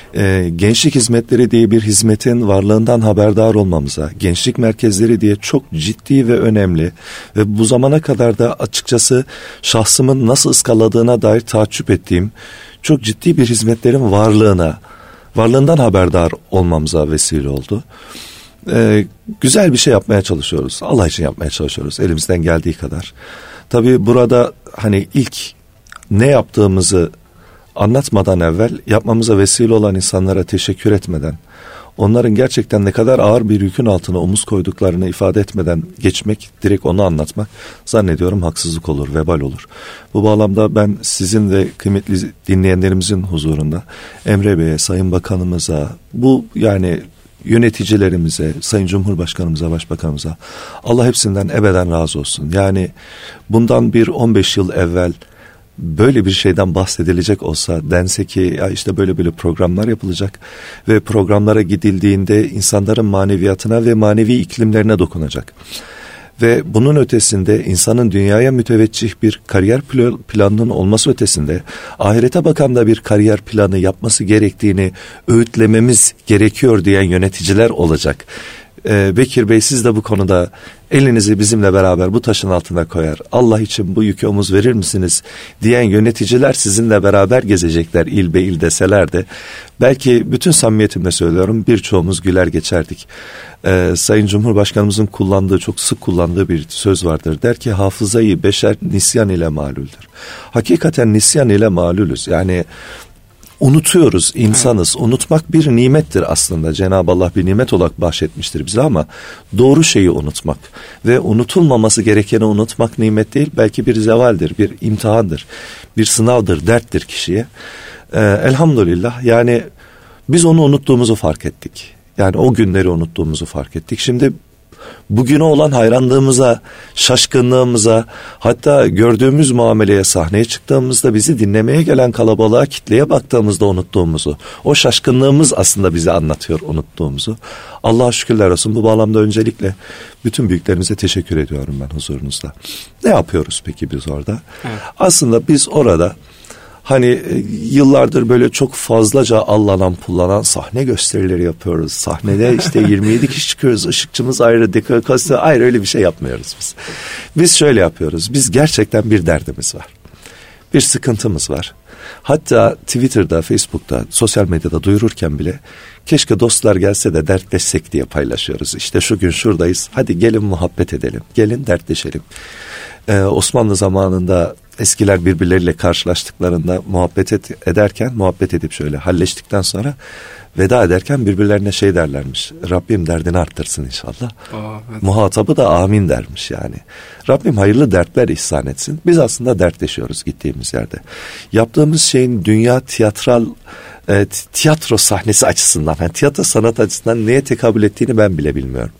e, gençlik hizmetleri diye bir hizmetin varlığından haberdar olmamıza, gençlik merkezleri diye çok ciddi ve önemli ve bu zamana kadar da açıkçası şahsımın nasıl ıskaladığına dair taaccüp ettiğim çok ciddi bir hizmetlerin varlığına, varlığından haberdar olmamıza vesile oldu. Ee, güzel bir şey yapmaya çalışıyoruz. Allah için yapmaya çalışıyoruz elimizden geldiği kadar. Tabii burada hani ilk ne yaptığımızı anlatmadan evvel yapmamıza vesile olan insanlara teşekkür etmeden, onların gerçekten ne kadar ağır bir yükün altına omuz koyduklarını ifade etmeden geçmek, direkt onu anlatmak zannediyorum haksızlık olur, vebal olur. Bu bağlamda ben sizin ve kıymetli dinleyenlerimizin huzurunda Emre Bey'e, Sayın Bakanımıza, bu yani yöneticilerimize, Sayın Cumhurbaşkanımıza, Başbakanımıza Allah hepsinden ebeden razı olsun. Yani bundan bir on beş yıl evvel böyle bir şeyden bahsedilecek olsa, dense ki ya işte böyle böyle programlar yapılacak ve programlara gidildiğinde insanların maneviyatına ve manevi iklimlerine dokunacak. Ve bunun ötesinde insanın dünyaya müteveccih bir kariyer planının olması ötesinde ahirete bakan da bir kariyer planı yapması gerektiğini öğütlememiz gerekiyor diyen yöneticiler olacak. Ee, Bekir Bey, siz de bu konuda elinizi bizimle beraber bu taşın altına koyar, Allah için bu yükü omuz verir misiniz diyen yöneticiler sizinle beraber gezecekler il be il deseler de belki bütün samimiyetimle söylüyorum birçoğumuz güler geçerdik. Ee, Sayın Cumhurbaşkanımızın kullandığı, çok sık kullandığı bir söz vardır. Der ki hafızayı beşer nisyan ile malüldür. Hakikaten nisyan ile malulüz. Yani unutuyoruz, insanız. Evet. Unutmak bir nimettir aslında. Cenab-ı Allah bir nimet olarak bahşetmiştir bize ama doğru şeyi unutmak ve unutulmaması gerekeni unutmak nimet değil, belki bir zevaldir, bir imtihandır, bir sınavdır, derttir kişiye. Ee, elhamdülillah yani biz onu unuttuğumuzu fark ettik. Yani o günleri unuttuğumuzu fark ettik. Şimdi bugüne olan hayranlığımıza, şaşkınlığımıza, hatta gördüğümüz muameleye, sahneye çıktığımızda bizi dinlemeye gelen kalabalığa, kitleye baktığımızda unuttuğumuzu, o şaşkınlığımız aslında bize anlatıyor unuttuğumuzu. Allah'a şükürler olsun. Bu bağlamda öncelikle bütün büyüklerimize teşekkür ediyorum ben huzurunuzda. Ne yapıyoruz peki biz orada? Evet. Aslında biz orada hani yıllardır böyle çok fazlaca allanan pullanan sahne gösterileri yapıyoruz. Sahnede işte yirmi yedi kişi çıkıyoruz. Işıkçımız ayrı, dekorasyon ayrı, öyle bir şey yapmıyoruz biz. Biz şöyle yapıyoruz. Biz gerçekten bir derdimiz var. Bir sıkıntımız var. Hatta Twitter'da, Facebook'ta, sosyal medyada duyururken bile keşke dostlar gelse de dertleşsek diye paylaşıyoruz. İşte şu gün şuradayız. Hadi gelin muhabbet edelim. Gelin dertleşelim. Ee, Osmanlı zamanında eskiler birbirleriyle karşılaştıklarında muhabbet et, ederken, muhabbet edip şöyle halleştikten sonra veda ederken birbirlerine şey derlermiş. Rabbim derdini arttırsın inşallah. Aa, evet. Muhatabı da amin dermiş yani. Rabbim hayırlı dertler ihsan etsin. Biz aslında dertleşiyoruz gittiğimiz yerde. Yaptığımız şeyin dünya tiyatral e, tiyatro sahnesi açısından, yani tiyatro sanat açısından neye tekabül ettiğini ben bile bilmiyorum.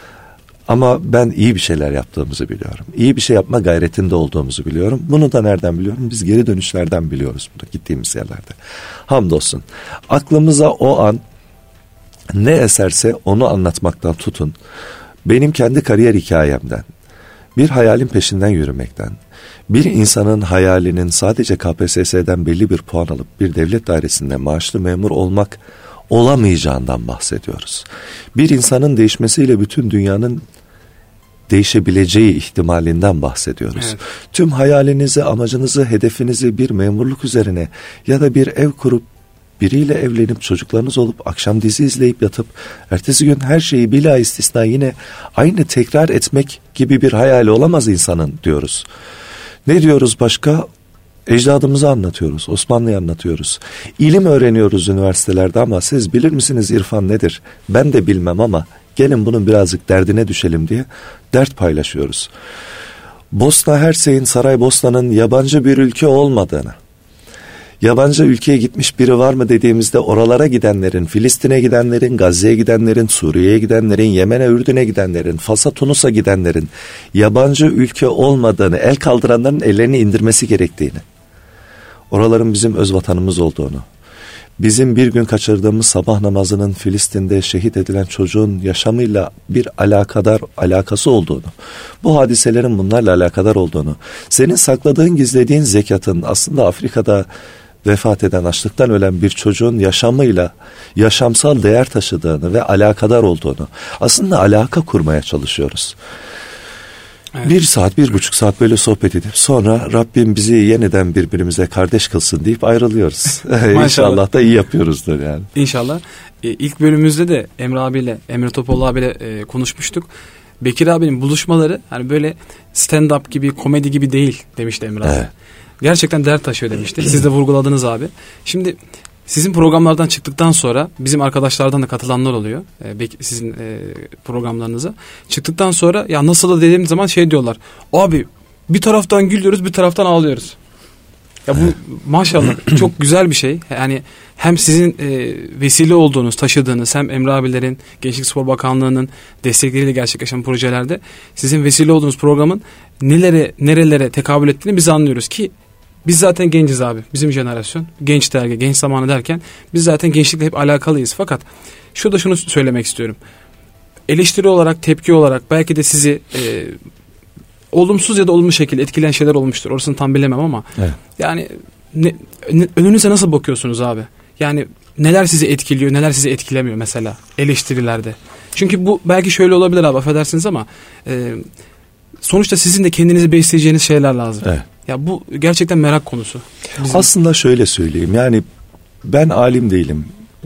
Ama ben iyi bir şeyler yaptığımızı biliyorum. İyi bir şey yapma gayretinde olduğumuzu biliyorum. Bunu da nereden biliyorum? Biz geri dönüşlerden biliyoruz bunu gittiğimiz yerlerde. Hamdolsun. Aklımıza o an ne eserse onu anlatmaktan tutun. Benim kendi kariyer hikayemden, bir hayalin peşinden yürümekten, bir insanın hayalinin sadece K P S S'den belli bir puan alıp bir devlet dairesinde maaşlı memur olmak olamayacağından bahsediyoruz. Bir insanın değişmesiyle bütün dünyanın değişebileceği ihtimalinden bahsediyoruz. Evet. Tüm hayalinizi, amacınızı, hedefinizi bir memurluk üzerine ya da bir ev kurup biriyle evlenip çocuklarınız olup akşam dizi izleyip yatıp ertesi gün her şeyi bila istisna yine aynı tekrar etmek gibi bir hayali olamaz insanın diyoruz. Ne diyoruz başka? Ecdadımızı anlatıyoruz, Osmanlı'yı anlatıyoruz. İlim öğreniyoruz üniversitelerde ama siz bilir misiniz irfan nedir? Ben de bilmem ama gelin bunun birazcık derdine düşelim diye dert paylaşıyoruz. Bosna Hersey'in, Saraybosna'nın yabancı bir ülke olmadığını, yabancı ülkeye gitmiş biri var mı dediğimizde oralara gidenlerin, Filistin'e gidenlerin, Gazze'ye gidenlerin, Suriye'ye gidenlerin, Yemen'e, Ürdün'e gidenlerin, Fas'a, Tunus'a gidenlerin yabancı ülke olmadığını, el kaldıranların ellerini indirmesi gerektiğini, oraların bizim öz vatanımız olduğunu, bizim bir gün kaçırdığımız sabah namazının Filistin'de şehit edilen çocuğun yaşamıyla bir alakadar alakası olduğunu, bu hadiselerin bunlarla alakadar olduğunu, senin sakladığın, gizlediğin zekatın aslında Afrika'da vefat eden, açlıktan ölen bir çocuğun yaşamıyla yaşamsal değer taşıdığını ve alakadar olduğunu, aslında alaka kurmaya çalışıyoruz. Evet. Bir saat, bir buçuk saat böyle sohbet edip sonra Rabbim bizi yeniden birbirimize kardeş kılsın deyip ayrılıyoruz. İnşallah da iyi yapıyoruzdur yani. İnşallah. E, ilk bölümümüzde de Emre abiyle, Emre Topoğlu abiyle e, konuşmuştuk. Bekir abinin buluşmaları hani böyle stand-up gibi, komedi gibi değil demişti Emre abi. Evet. Gerçekten dert taşıyor demişti. Siz de vurguladınız abi. Şimdi sizin programlardan çıktıktan sonra bizim arkadaşlardan da katılanlar oluyor. E, sizin e, programlarınıza. Çıktıktan sonra ya nasıl da dediğim zaman şey diyorlar. Abi bir taraftan gülüyoruz, bir taraftan ağlıyoruz. Ya bu maşallah çok güzel bir şey. Yani hem sizin e, vesile olduğunuz, taşıdığınız, hem Emre abilerin, Gençlik Spor Bakanlığı'nın destekleriyle gerçekleşen projelerde sizin vesile olduğunuz programın nelere, nerelere tekabül ettiğini biz anlıyoruz ki biz zaten genciz abi. Bizim jenerasyon. Genç dergi, genç zamanı derken biz zaten gençlikle hep alakalıyız. Fakat şurada şunu söylemek istiyorum. Eleştiri olarak, tepki olarak belki de sizi e, olumsuz ya da olumlu şekilde etkileyen şeyler olmuştur. Orasını tam bilemem ama evet. Yani ne, ne, önünüze nasıl bakıyorsunuz abi? Yani neler sizi etkiliyor, neler sizi etkilemiyor mesela eleştirilerde? Çünkü bu belki şöyle olabilir abi, affedersiniz ama e, sonuçta sizin de kendinizi besleyeceğiniz şeyler lazım. Evet. Ya bu gerçekten merak konusu. Bizim... Aslında şöyle söyleyeyim, yani ben alim değilim.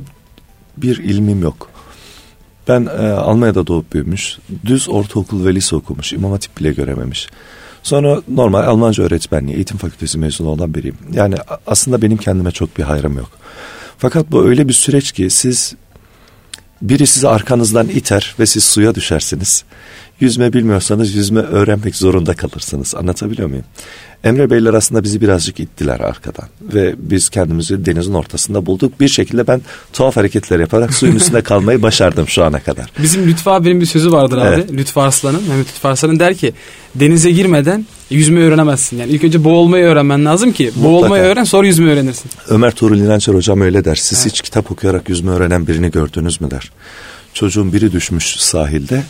Bir ilmim yok. Ben e, Almanya'da doğup büyümüş, düz ortaokul ve lise okumuş, İmam Hatip bile görememiş. Sonra normal Almanca öğretmenliği, eğitim fakültesi mezunu olan biriyim. Yani aslında benim kendime çok bir hayrım yok. Fakat bu öyle bir süreç ki siz, biri sizi arkanızdan iter ve siz suya düşersiniz. Yüzme bilmiyorsanız yüzme öğrenmek zorunda kalırsınız. Anlatabiliyor muyum? Emre Beyler aslında bizi birazcık ittiler arkadan. Ve biz kendimizi denizin ortasında bulduk. Bir şekilde ben tuhaf hareketler yaparak suyun üstünde kalmayı başardım şu ana kadar. Bizim Lütfü abinin bir sözü vardır abi. Evet. Lütfü Arslan'ın. Mehmet Lütfü Arslan'ın der ki denize girmeden yüzmeyi öğrenemezsin. Yani ilk önce boğulmayı öğrenmen lazım ki. Mutlaka. Boğulmayı öğren, sonra yüzmeyi öğrenirsin. Ömer Tuğrul İnançer hocam öyle der. Siz evet. hiç kitap okuyarak yüzme öğrenen birini gördünüz mü der. Çocuğun biri düşmüş sahilde.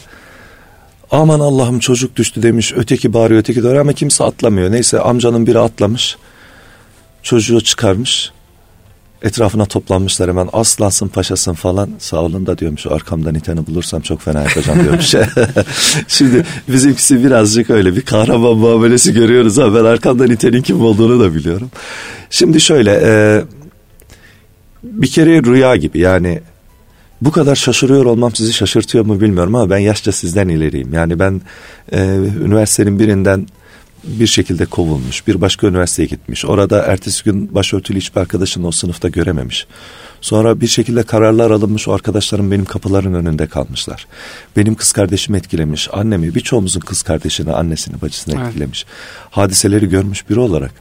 Aman Allah'ım çocuk düştü demiş. Öteki bağırıyor, öteki bağırıyor ama kimse atlamıyor. Neyse amcanın biri atlamış. Çocuğu çıkarmış. Etrafına toplanmışlar hemen. Aslansın paşasın falan. Sağ olun da diyormuş. Arkamdan iteni bulursam çok fena yapacağım diyormuş. Şimdi bizimkisi birazcık öyle bir kahraman muamelesi görüyoruz ama ben arkamdan itenin kim olduğunu da biliyorum. Şimdi şöyle e, bir kere rüya gibi yani. Bu kadar şaşırıyor olmam sizi şaşırtıyor mu bilmiyorum ama ben yaşça sizden ileriyim. Yani ben e, üniversitenin birinden bir şekilde kovulmuş, bir başka üniversiteye gitmiş. Orada ertesi gün başörtülü hiçbir arkadaşını o sınıfta görememiş. Sonra bir şekilde kararlar alınmış, o arkadaşlarım benim kapıların önünde kalmışlar. Benim kız kardeşimi etkilemiş, annemi, birçoğumuzun kız kardeşini, annesini, bacısını evet. etkilemiş. Hadiseleri görmüş biri olarak.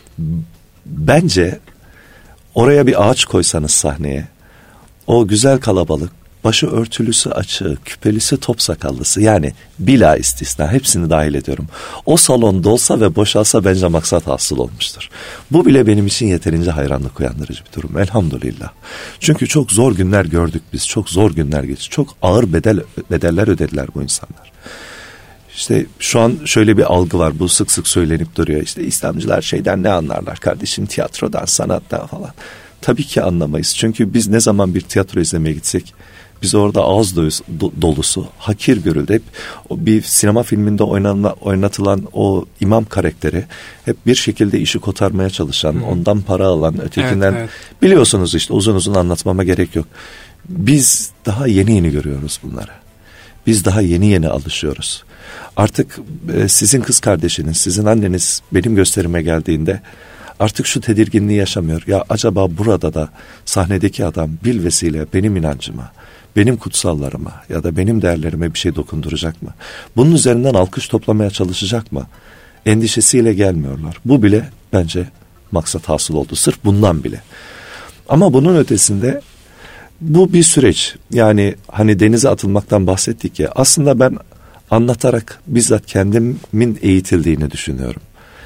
Bence oraya bir ağaç koysanız sahneye, o güzel kalabalık, başı örtülüsü açığı, küpelisi top sakallısı yani bila istisna hepsini dahil ediyorum. O salon dolsa ve boşalsa bence maksat hasıl olmuştur. Bu bile benim için yeterince hayranlık uyandırıcı bir durum elhamdülillah. Çünkü çok zor günler gördük biz, çok zor günler geçti. Çok ağır bedel bedeller ödediler bu insanlar. İşte şu an şöyle bir algı var, bu sık sık söylenip duruyor. İşte İslamcılar şeyden ne anlarlar kardeşim, tiyatrodan, sanattan falan. Tabii ki anlamayız. Çünkü biz ne zaman bir tiyatro izlemeye gitsek biz orada ağız dolusu hakir görüldü. Hep o bir sinema filminde oynanma, oynatılan o imam karakteri hep bir şekilde işi kotarmaya çalışan, hmm. ondan para alan, ötekinden evet, evet. biliyorsunuz işte uzun uzun anlatmama gerek yok. Biz daha yeni yeni görüyoruz bunları. Biz daha yeni yeni alışıyoruz. Artık e, sizin kız kardeşiniz, sizin anneniz benim gösterime geldiğinde artık şu tedirginliği yaşamıyor. Ya acaba burada da sahnedeki adam bilvesile benim inancıma, benim kutsallarıma ya da benim değerlerime bir şey dokunduracak mı? Bunun üzerinden alkış toplamaya çalışacak mı? Endişesiyle gelmiyorlar. Bu bile bence maksat hasıl oldu. Sırf bundan bile. Ama bunun ötesinde bu bir süreç. Yani hani denize atılmaktan bahsettik ya. Aslında ben anlatarak bizzat kendimin eğitildiğini düşünüyorum.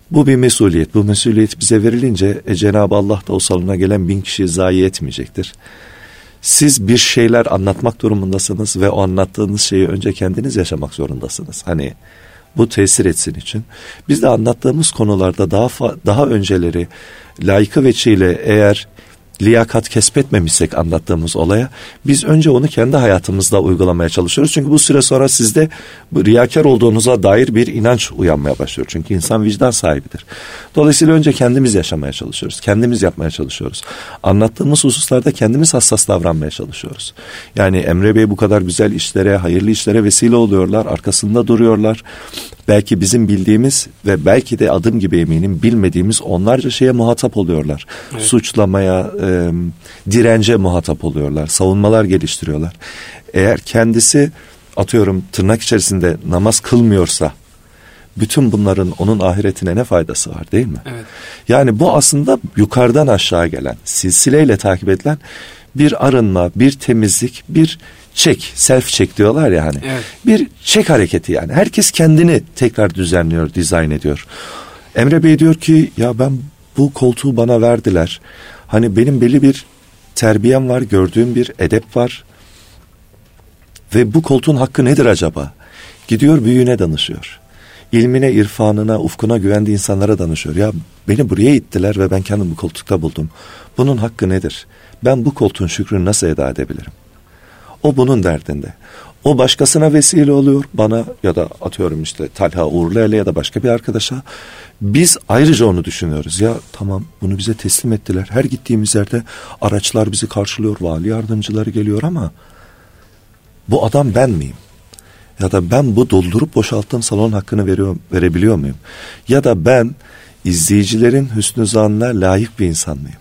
Bu bir mesuliyet. Bu mesuliyet bize verilince e, Cenab-ı Allah da o salona gelen bin kişiyi zayi etmeyecektir. Siz bir şeyler anlatmak durumundasınız ve o anlattığınız şeyi önce kendiniz yaşamak zorundasınız. Hani bu tesir etsin için. Biz de anlattığımız konularda daha fa- daha önceleri layıkı veçiyle eğer liyakat kesbetmemişsek anlattığımız olaya, biz önce onu kendi hayatımızda uygulamaya çalışıyoruz. Çünkü bu süre sonra sizde bu riyakar olduğunuza dair bir inanç uyanmaya başlıyor. Çünkü insan vicdan sahibidir. Dolayısıyla önce kendimiz yaşamaya çalışıyoruz. Kendimiz yapmaya çalışıyoruz. Anlattığımız hususlarda kendimiz hassas davranmaya çalışıyoruz. Yani Emre Bey bu kadar güzel işlere, hayırlı işlere vesile oluyorlar. Arkasında duruyorlar. Belki bizim bildiğimiz ve belki de adım gibi eminim bilmediğimiz onlarca şeye muhatap oluyorlar. Evet. Suçlamaya, e, dirence muhatap oluyorlar. Savunmalar geliştiriyorlar. Eğer kendisi atıyorum tırnak içerisinde namaz kılmıyorsa bütün bunların onun ahiretine ne faydası var değil mi? Evet. Yani bu aslında yukarıdan aşağı gelen, silsileyle takip edilen bir arınma, bir temizlik, bir çek, self çek diyorlar ya hani. Evet. Bir çek hareketi yani. Herkes kendini tekrar düzenliyor, dizayn ediyor. Emre Bey diyor ki ya ben bu koltuğu bana verdiler. Hani benim belli bir terbiyem var, gördüğüm bir edep var. Ve bu koltuğun hakkı nedir acaba? Gidiyor büyüğüne danışıyor. İlmine, irfanına, ufkuna güvendiği insanlara danışıyor. Ya beni buraya ittiler ve ben kendimi bu koltukta buldum. Bunun hakkı nedir? Ben bu koltuğun şükrünü nasıl eda edebilirim? O bunun derdinde. O başkasına vesile oluyor, bana ya da atıyorum işte Talha Uğurlu'yla ya da başka bir arkadaşa. Biz ayrıca onu düşünüyoruz. Ya tamam bunu bize teslim ettiler. Her gittiğimiz yerde araçlar bizi karşılıyor, vali yardımcıları geliyor ama bu adam ben miyim? Ya da ben bu doldurup boşalttığım salon hakkını veriyor, verebiliyor muyum? Ya da ben izleyicilerin hüsnü zannına layık bir insan mıyım?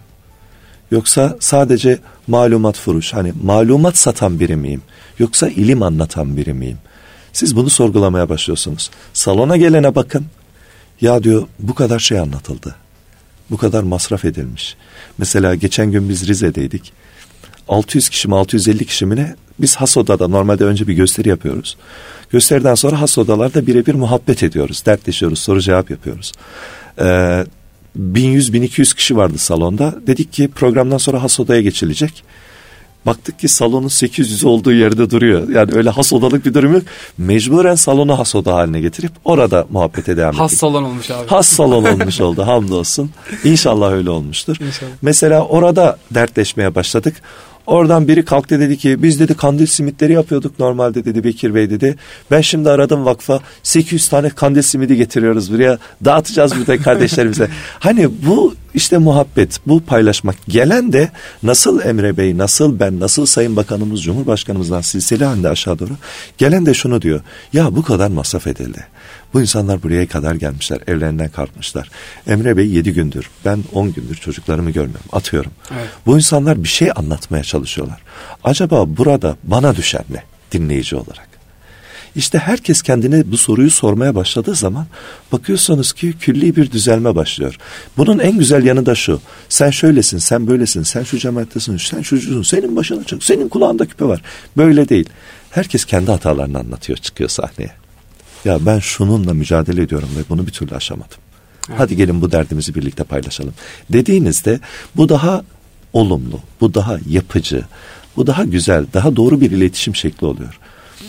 Yoksa sadece malumat furuş, hani malumat satan biri miyim? Yoksa ilim anlatan biri miyim? Siz bunu sorgulamaya başlıyorsunuz. Salona gelene bakın. Ya diyor bu kadar şey anlatıldı. Bu kadar masraf edilmiş. Mesela geçen gün biz Rize'deydik. altı yüz kişi mi altı yüz elli kişi mi ne? Biz has odada normalde önce bir gösteri yapıyoruz. Gösteriden sonra has odalarda birebir muhabbet ediyoruz. Dertleşiyoruz, soru cevap yapıyoruz. Ee, bin yüz bin iki yüz kişi vardı salonda. Dedik ki programdan sonra has odaya geçilecek. Baktık ki salonun sekiz yüz olduğu yerde duruyor. Yani öyle has odalık bir durum yok. Mecburen salonu has oda haline getirip orada muhabbete devam ettik. Has salon olmuş abi. Has salon olmuş oldu hamdolsun. İnşallah öyle olmuştur. İnşallah. Mesela orada dertleşmeye başladık. Oradan biri kalktı dedi ki biz dedi kandil simitleri yapıyorduk normalde dedi Bekir Bey dedi. Ben şimdi aradım vakfa sekiz yüz tane kandil simidi getiriyoruz buraya dağıtacağız burada kardeşlerimize. Hani bu işte muhabbet, bu paylaşmak. Gelen de nasıl Emre Bey, nasıl ben, nasıl Sayın Bakanımız, Cumhurbaşkanımızdan silsile halinde aşağı doğru. Gelen de şunu diyor. Ya bu kadar masraf edildi. Bu insanlar buraya kadar gelmişler, evlerinden kalkmışlar. Emre Bey yedi gündür, ben on gündür çocuklarımı görmüyorum, atıyorum. Evet. Bu insanlar bir şey anlatmaya çalışıyorlar. Acaba burada bana düşen ne dinleyici olarak? İşte herkes kendine bu soruyu sormaya başladığı zaman bakıyorsunuz ki külli bir düzelme başlıyor. Bunun en güzel yanı da şu. Sen şöylesin, sen böylesin, sen şu cemaattesin, sen şucusun, senin başına çık, senin kulağında küpe var. Böyle değil. Herkes kendi hatalarını anlatıyor, çıkıyor sahneye. Ya ben şununla mücadele ediyorum ve bunu bir türlü aşamadım. Evet. Hadi gelin bu derdimizi birlikte paylaşalım. Dediğinizde bu daha olumlu, bu daha yapıcı, bu daha güzel, daha doğru bir iletişim şekli oluyor.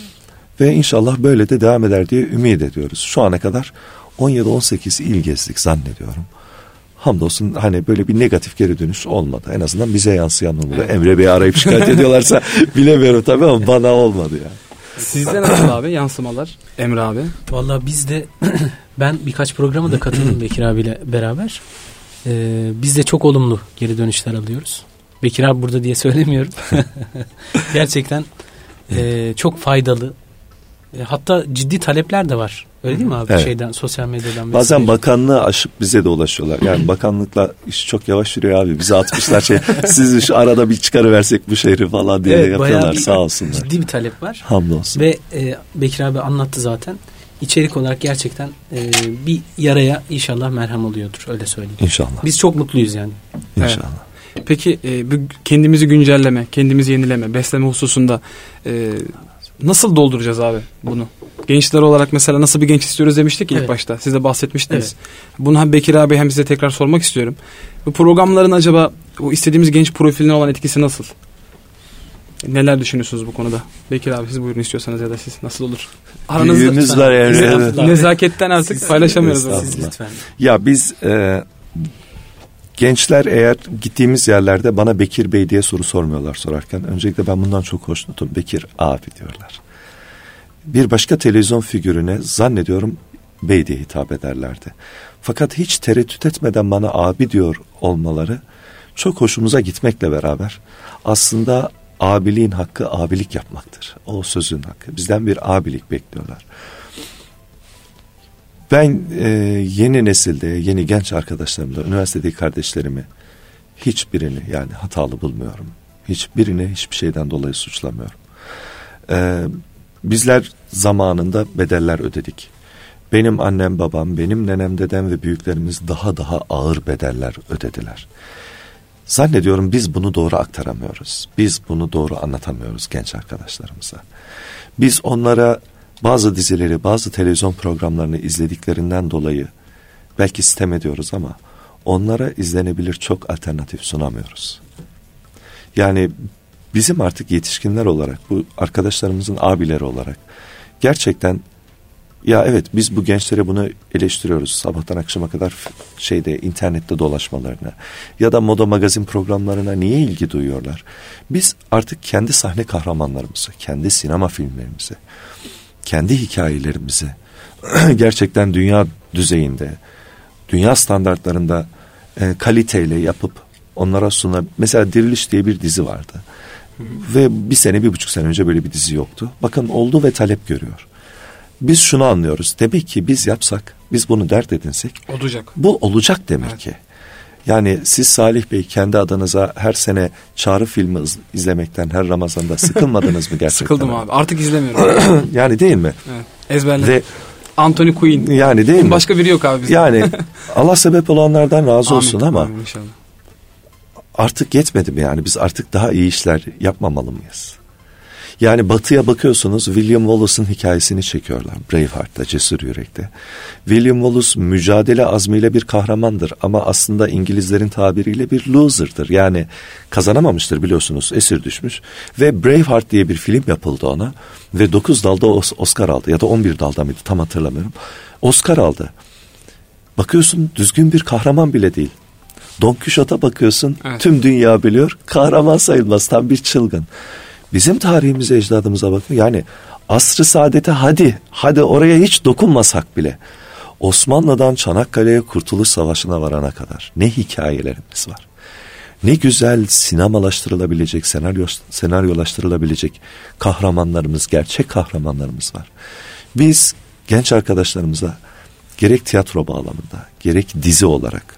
Ve inşallah böyle de devam eder diye ümit ediyoruz. Şu ana kadar on yedi on sekiz il gezdik zannediyorum. Hamdolsun hani böyle bir negatif geri dönüş olmadı. En azından bize yansıyan olmadı. Evet. Emre Bey'i arayıp şikayet ediyorlarsa bilemiyorum tabii ama bana olmadı yani. Sizde nasıl abi yansımalar Emre abi? Vallahi biz de ben birkaç programa da katıldım Bekir abiyle beraber. Ee, biz de çok olumlu geri dönüşler alıyoruz. Bekir abi burada diye söylemiyorum. Gerçekten e, çok faydalı. E, hatta ciddi talepler de var. Öyle değil mi abi? Evet. Şeyden, sosyal medyadan. Bazen vesaire. Bakanlığı aşıp bize de ulaşıyorlar. Yani bakanlıkla iş çok yavaş yürüyor abi. Bize atmışlar şey. Siz şu arada bir çıkarıversek bu şehri falan diye evet, yapıyorlar. Sağ olsunlar. Ciddi bir talep var. Hamdolsun. Ve e, Bekir abi anlattı zaten. İçerik olarak gerçekten e, bir yaraya inşallah merhem oluyordur. Öyle söyleyeyim. İnşallah. Biz çok mutluyuz yani. İnşallah. Evet. Peki e, bu kendimizi güncelleme, kendimizi yenileme, besleme hususunda e, nasıl dolduracağız abi bunu? Gençler olarak mesela nasıl bir genç istiyoruz demiştik ya, evet, ilk başta. Siz de bahsetmiştiniz. Evet. Bunu hem Bekir abi hem size tekrar sormak istiyorum. Bu programların acaba o istediğimiz genç profiline olan etkisi nasıl? Neler düşünüyorsunuz bu konuda? Bekir abi siz buyurun istiyorsanız, ya da siz nasıl olur? Aranızda büyüğümüz var yani. Evet. Nezaketten artık siz, paylaşamıyoruz. Siz lütfen. Ya biz e, gençler eğer gittiğimiz yerlerde bana Bekir Bey diye soru sormuyorlar sorarken. Öncelikle ben bundan çok hoşnutum. Bekir abi diyorlar. Bir başka televizyon figürüne zannediyorum bey diye hitap ederlerdi. Fakat hiç tereddüt etmeden bana abi diyor olmaları çok hoşumuza gitmekle beraber aslında abiliğin hakkı abilik yapmaktır. O sözün hakkı. Bizden bir abilik bekliyorlar. Ben e, yeni nesilde, yeni genç arkadaşlarımla, üniversitedeki kardeşlerimi hiçbirini yani hatalı bulmuyorum. Hiçbirini hiçbir şeyden dolayı suçlamıyorum. E, bizler zamanında bedeller ödedik. Benim annem babam, benim nenem dedem ve büyüklerimiz daha daha ağır bedeller ödediler. Zannediyorum biz bunu doğru aktaramıyoruz. Biz bunu doğru anlatamıyoruz genç arkadaşlarımıza. Biz onlara bazı dizileri, bazı televizyon programlarını izlediklerinden dolayı belki sitem ediyoruz ama onlara izlenebilir çok alternatif sunamıyoruz. Yani bizim artık yetişkinler olarak, bu arkadaşlarımızın abileri olarak gerçekten ya evet biz bu gençlere bunu eleştiriyoruz. Sabahtan akşama kadar şeyde internette dolaşmalarına ya da moda magazin programlarına niye ilgi duyuyorlar? Biz artık kendi sahne kahramanlarımızı, kendi sinema filmlerimizi, kendi hikayelerimizi gerçekten dünya düzeyinde, dünya standartlarında e, kaliteyle yapıp onlara sunar. Mesela Diriliş diye bir dizi vardı. Hı hı. Ve bir sene, bir buçuk sene önce böyle bir dizi yoktu. Bakın oldu ve talep görüyor. Biz şunu anlıyoruz. Demek ki biz yapsak, biz bunu dert edinsek olacak. Bu olacak demek evet. ki. Yani siz Salih Bey kendi adınıza her sene Çağrı filmi izlemekten her Ramazan'da sıkılmadınız mı gerçekten? Sıkıldım abi. Artık izlemiyorum. Yani değil mi? Evet. Ezberledim. Ve Anthony Quinn. Yani değil mi? Başka biri yok abi bizde. Yani Allah sebep olanlardan razı amin, olsun ama amin, inşallah. Artık yetmedi mi yani? Biz artık daha iyi işler yapmamalı mıyız? Yani batıya bakıyorsunuz, William Wallace'ın hikayesini çekiyorlar. Braveheart'ta, Cesur Yürek'te. William Wallace mücadele azmiyle bir kahramandır ama aslında İngilizlerin tabiriyle bir loser'dır. Yani kazanamamıştır biliyorsunuz, esir düşmüş. Ve Braveheart diye bir film yapıldı ona ve dokuz dalda Oscar aldı ya da on bir dalda mıydı tam hatırlamıyorum. Oscar aldı. Bakıyorsun düzgün bir kahraman bile değil. Don Quixote'a bakıyorsun, evet. Tüm dünya biliyor, kahraman sayılmaz, tam bir çılgın. Bizim tarihimize, ecdadımıza bakın. Yani asr-ı saadete hadi, hadi oraya hiç dokunmasak bile. Osmanlı'dan Çanakkale'ye Kurtuluş Savaşı'na varana kadar ne hikayelerimiz var. Ne güzel sinemalaştırılabilecek, senaryo, senaryolaştırılabilecek kahramanlarımız, gerçek kahramanlarımız var. Biz genç arkadaşlarımıza gerek tiyatro bağlamında, gerek dizi olarak,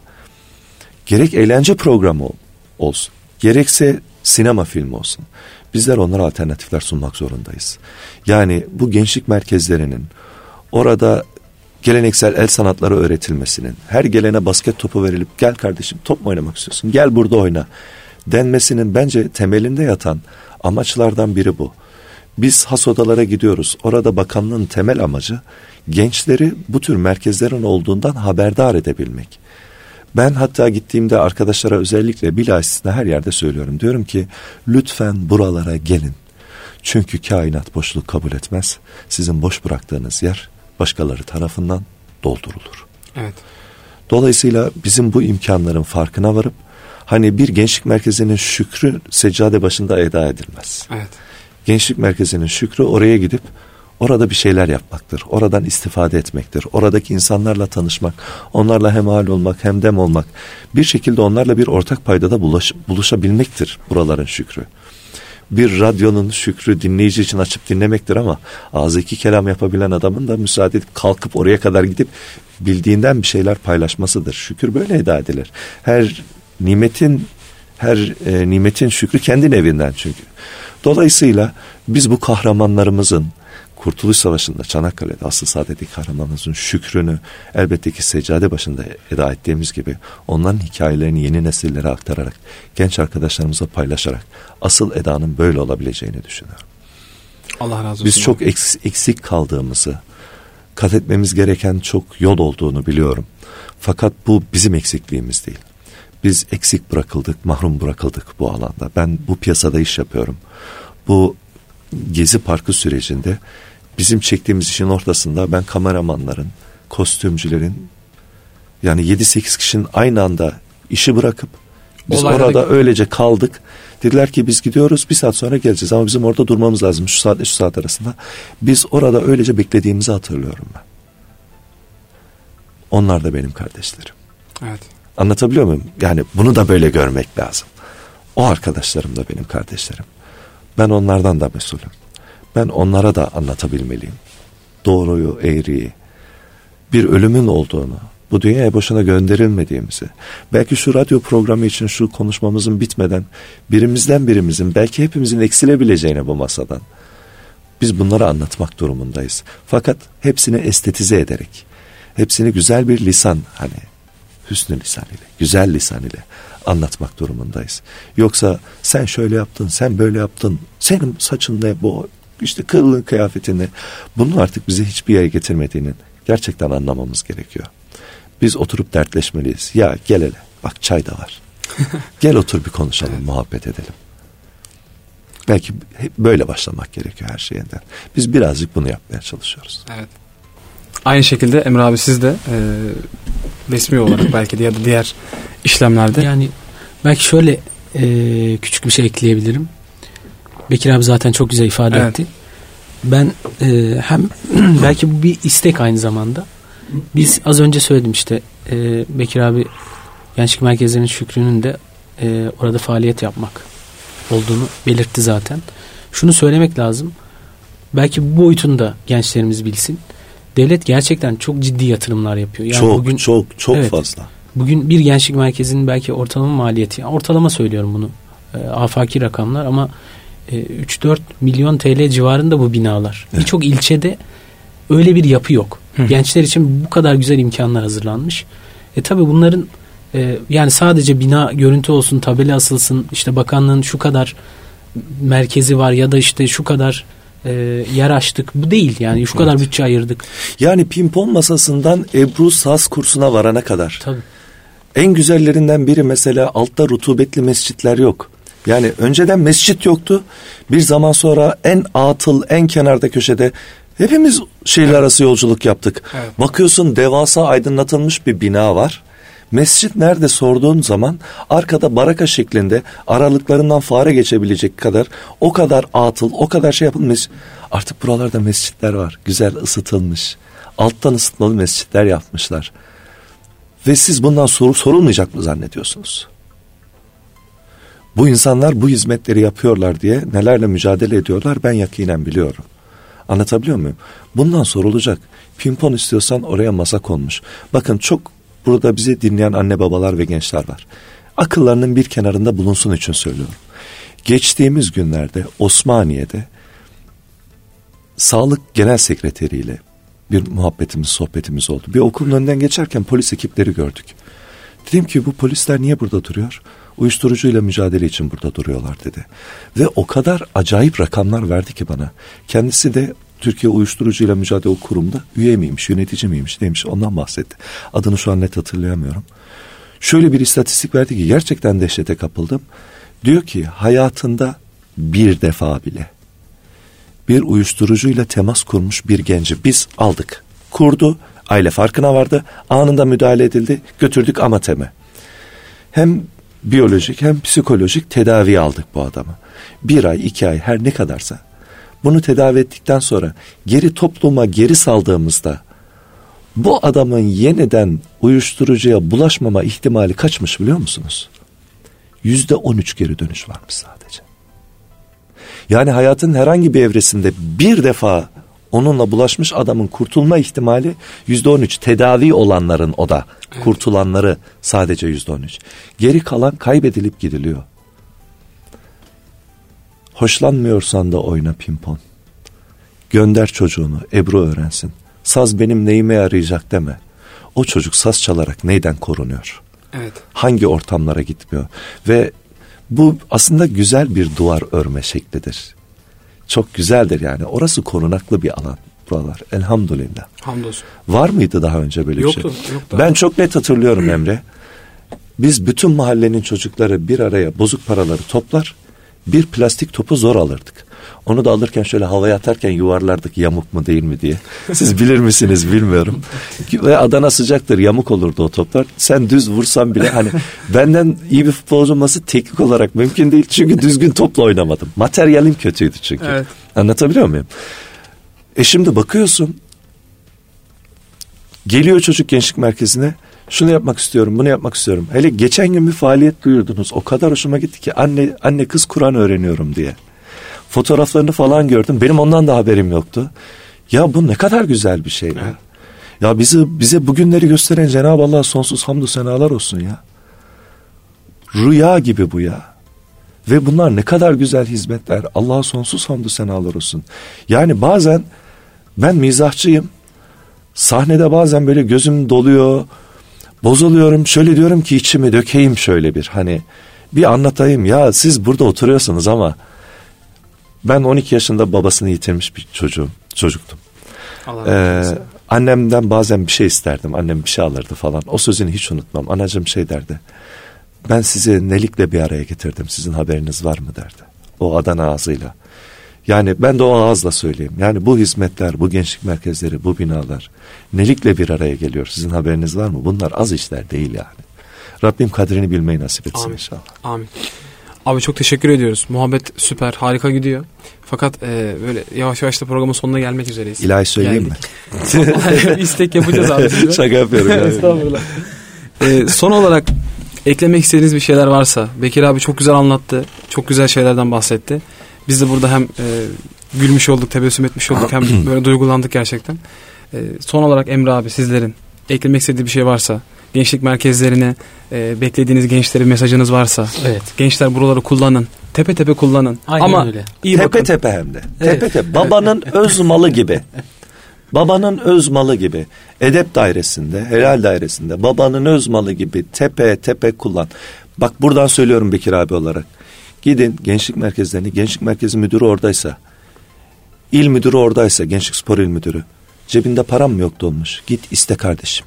gerek eğlence programı olsun, gerekse sinema filmi olsun. Bizler onlara alternatifler sunmak zorundayız. Yani bu gençlik merkezlerinin orada geleneksel el sanatları öğretilmesinin, her gelene basket topu verilip gel kardeşim top mu oynamak istiyorsun, gel burada oyna denmesinin bence temelinde yatan amaçlardan biri bu. Biz has odalara gidiyoruz. Orada bakanlığın temel amacı gençleri bu tür merkezlerin olduğundan haberdar edebilmek. Ben hatta gittiğimde arkadaşlara özellikle bilahare her yerde söylüyorum. Diyorum ki lütfen buralara gelin. Çünkü kainat boşluk kabul etmez. Sizin boş bıraktığınız yer başkaları tarafından doldurulur. Evet. Dolayısıyla bizim bu imkanların farkına varıp hani bir gençlik merkezinin şükrü seccade başında eda edilmez. Evet. Gençlik merkezinin şükrü oraya gidip orada bir şeyler yapmaktır. Oradan istifade etmektir. Oradaki insanlarla tanışmak, onlarla hemhal olmak, hemdem olmak, bir şekilde onlarla bir ortak paydada bulaş, buluşabilmektir buraların şükrü. Bir radyonun şükrü dinleyici için açıp dinlemektir ama ağzı iki kelam yapabilen adamın da müsaade edip kalkıp oraya kadar gidip bildiğinden bir şeyler paylaşmasıdır. Şükür böyle eda edilir. Her nimetin her e, nimetin şükrü kendi evinden çünkü. Dolayısıyla biz bu kahramanlarımızın Kurtuluş Savaşı'nda Çanakkale'de asıl saadetli kahramanımızın şükrünü elbette ki seccade başında eda ettiğimiz gibi onların hikayelerini yeni nesillere aktararak, genç arkadaşlarımıza paylaşarak asıl edanın böyle olabileceğini düşünüyorum. Allah razı olsun. Biz çok eks, eksik kaldığımızı, kat etmemiz gereken çok yol olduğunu biliyorum. Fakat bu bizim eksikliğimiz değil. Biz eksik bırakıldık, mahrum bırakıldık bu alanda. Ben bu piyasada iş yapıyorum. Bu Gezi Parkı sürecinde bizim çektiğimiz işin ortasında ben kameramanların, kostümcülerin, yani yedi sekiz kişinin aynı anda işi bırakıp biz Olayla orada da... öylece kaldık. Dediler ki biz gidiyoruz, bir saat sonra geleceğiz ama bizim orada durmamız lazım şu saatle şu saat arasında. Biz orada öylece beklediğimizi hatırlıyorum ben. Onlar da benim kardeşlerim. Evet. Anlatabiliyor muyum? Yani bunu da böyle görmek lazım. O arkadaşlarım da benim kardeşlerim. Ben onlardan da mesulüm. Ben onlara da anlatabilmeliyim. Doğruyu, eğriyi, bir ölümün olduğunu, bu dünyaya boşuna gönderilmediğimizi, belki şu radyo programı için şu konuşmamızın bitmeden birimizden birimizin, belki hepimizin eksilebileceğine bu masadan, biz bunları anlatmak durumundayız. Fakat hepsini estetize ederek, hepsini güzel bir lisan, hani hüsnü lisan ile, güzel lisan ile anlatmak durumundayız. Yoksa sen şöyle yaptın, sen böyle yaptın, senin saçın ne, bu işte kılığın kıyafetin ne, bunun artık bize hiçbir yere getirmediğinin gerçekten anlamamız gerekiyor. Biz oturup dertleşmeliyiz. Ya gel hele, bak çay da var. Gel otur bir konuşalım, evet. Muhabbet edelim. Belki hep böyle başlamak gerekiyor her şeyinden. Biz birazcık bunu yapmaya çalışıyoruz. Evet. Aynı şekilde Emre abi siz de e, resmi olarak belki de ya da diğer işlemlerde. Yani belki şöyle e, küçük bir şey ekleyebilirim. Bekir abi zaten çok güzel ifade evet. etti. Ben e, hem belki bu bir istek aynı zamanda. Biz az önce söyledim işte e, Bekir abi gençlik merkezlerinin Şükrü'nün de e, orada faaliyet yapmak olduğunu belirtti zaten. Şunu söylemek lazım. Belki bu boyutunu da gençlerimiz bilsin. Devlet gerçekten çok ciddi yatırımlar yapıyor. Yani çok bugün, çok çok evet, fazla. Bugün bir gençlik merkezinin belki ortalama maliyeti, ortalama söylüyorum bunu, e, afaki rakamlar ama e, üç dört milyon T L civarında bu binalar. Evet. Birçok ilçede öyle bir yapı yok. Hı. Gençler için bu kadar güzel imkanlar hazırlanmış. E tabi bunların e, yani sadece bina görüntü olsun, tabela asılsın, işte bakanlığın şu kadar merkezi var ya da işte şu kadar e, yer açtık. Bu değil yani şu evet. kadar bütçe ayırdık. Yani pimpon masasından Ebru Saz kursuna varana kadar. Tabii. En güzellerinden biri mesela altta rutubetli mescitler yok. Yani önceden mescit yoktu. Bir zaman sonra en atıl, en kenarda köşede hepimiz şehir evet. arası yolculuk yaptık. Evet. Bakıyorsun devasa aydınlatılmış bir bina var. Mescit nerede sorduğun zaman arkada baraka şeklinde aralıklarından fare geçebilecek kadar o kadar atıl, o kadar şey yapılmış. Artık buralarda mescitler var. Güzel ısıtılmış. Alttan ısıtmalı mescitler yapmışlar. Ve siz bundan soru sorulmayacak mı zannediyorsunuz? Bu insanlar bu hizmetleri yapıyorlar diye nelerle mücadele ediyorlar ben yakinen biliyorum. Anlatabiliyor muyum? Bundan sorulacak. Pimpon istiyorsan oraya masa konmuş. Bakın çok burada bizi dinleyen anne babalar ve gençler var. Akıllarının bir kenarında bulunsun için söylüyorum. Geçtiğimiz günlerde Osmaniye'de Sağlık Genel Sekreteri ile bir muhabbetimiz, sohbetimiz oldu. Bir okulun önünden geçerken polis ekipleri gördük. Dedim ki bu polisler niye burada duruyor? Uyuşturucuyla mücadele için burada duruyorlar dedi. Ve o kadar acayip rakamlar verdi ki bana. Kendisi de Türkiye Uyuşturucuyla Mücadele Kurumu'nda üye miymiş, yönetici miymiş demiş, ondan bahsetti. Adını şu an net hatırlayamıyorum. Şöyle bir istatistik verdi ki gerçekten dehşete kapıldım. Diyor ki hayatında bir defa bile bir uyuşturucuyla temas kurmuş bir genci biz aldık. Kurdu, aile farkına vardı, anında müdahale edildi, götürdük AMATEM'e. Hem biyolojik hem psikolojik tedavi aldık bu adamı. Bir ay, iki ay her ne kadarsa. Bunu tedavi ettikten sonra geri topluma geri saldığımızda bu adamın yeniden uyuşturucuya bulaşmama ihtimali kaçmış biliyor musunuz? Yüzde on üç geri dönüş varmış sadece. Yani hayatın herhangi bir evresinde bir defa onunla bulaşmış adamın kurtulma ihtimali yüzde on üç. Tedavi olanların o da. Evet. Kurtulanları sadece yüzde on üç. Geri kalan kaybedilip gidiliyor. Hoşlanmıyorsan da oyna pimpon. Gönder çocuğunu, Ebru öğrensin. Saz benim neyime yarayacak deme. O çocuk saz çalarak neyden korunuyor? Evet. Hangi ortamlara gitmiyor? Ve bu aslında güzel bir duvar örme şeklidir. Çok güzeldir yani. Orası korunaklı bir alan buralar. Elhamdülillah. Hamdolsun. Var mıydı daha önce böyle yoktu, bir şey? Yoktu. Ben çok net hatırlıyorum Emre. Biz bütün mahallenin çocukları bir araya bozuk paraları toplar, bir plastik topu zor alırdık. Onu da alırken şöyle havaya atarken yuvarlardık, yamuk mu değil mi diye. Siz bilir misiniz bilmiyorum. Ve Adana sıcaktır, yamuk olurdu o toplar. Sen düz vursan bile hani benden iyi bir futbolcu olması teknik olarak mümkün değil. Çünkü düzgün topla oynamadım. Materyalim kötüydü çünkü. Evet. Anlatabiliyor muyum? E şimdi bakıyorsun, geliyor çocuk gençlik merkezine, şunu yapmak istiyorum, bunu yapmak istiyorum. Hele geçen gün bir faaliyet duyurdunuz. O kadar hoşuma gitti ki anne anne kız Kur'an öğreniyorum diye. Fotoğraflarını falan gördüm. Benim ondan da haberim yoktu. Ya bu ne kadar güzel bir şey ya. Evet. Ya bizi bize bugünleri gösteren Cenab-ı Allah'a sonsuz hamdü senalar olsun ya. Rüya gibi bu ya. Ve bunlar ne kadar güzel hizmetler. Allah'a sonsuz hamdü senalar olsun. Yani bazen ben mizahçıyım. Sahnede bazen böyle gözüm doluyor. Bozuluyorum. Şöyle diyorum ki içimi dökeyim şöyle bir. Hani bir anlatayım. Ya siz burada oturuyorsunuz ama ben on iki yaşında babasını yitirmiş bir çocuğum. Çocuktum. Ee, annemden bazen bir şey isterdim. Annem bir şey alırdı falan. O sözünü hiç unutmam. Anacığım şey derdi. Ben sizi nelikle bir araya getirdim. Sizin haberiniz var mı derdi. O Adana ağzıyla. Yani ben de o ağızla söyleyeyim. Yani bu hizmetler, bu gençlik merkezleri, bu binalar nelikle bir araya geliyor. Sizin haberiniz var mı? Bunlar az işler değil yani. Rabbim kadrini bilmeyi nasip etsin Amin. inşallah. Amin. Abi çok teşekkür ediyoruz. Muhabbet süper, harika gidiyor. Fakat e, böyle yavaş yavaş da programın sonuna gelmek üzereyiz. İlahi söyleyeyim Geldik. mi? İstek yapacağız abi size. Şaka yapıyorum. Yani. Estağfurullah. E, son olarak eklemek istediğiniz bir şeyler varsa, Bekir abi çok güzel anlattı. Çok güzel şeylerden bahsetti. Biz de burada hem e, gülmüş olduk, tebessüm etmiş olduk, hem böyle duygulandık gerçekten. E, son olarak Emre abi, sizlerin eklemek istediği bir şey varsa, gençlik merkezlerine e, beklediğiniz gençlere mesajınız varsa, evet. Gençler buraları kullanın, tepe tepe kullanın. Aynen ama öyle. iyi tepe bakın. tepe hem de. Evet. Tepe tepe. Babanın öz malı gibi. Babanın öz malı gibi. Edep dairesinde, helal dairesinde babanın öz malı gibi tepe tepe kullan. Bak buradan söylüyorum Bekir abi olarak. Gidin gençlik merkezlerini, gençlik merkezi müdürü oradaysa, il müdürü oradaysa, gençlik spor il müdürü, cebinde param mı yoktu olmuş? Git iste kardeşim.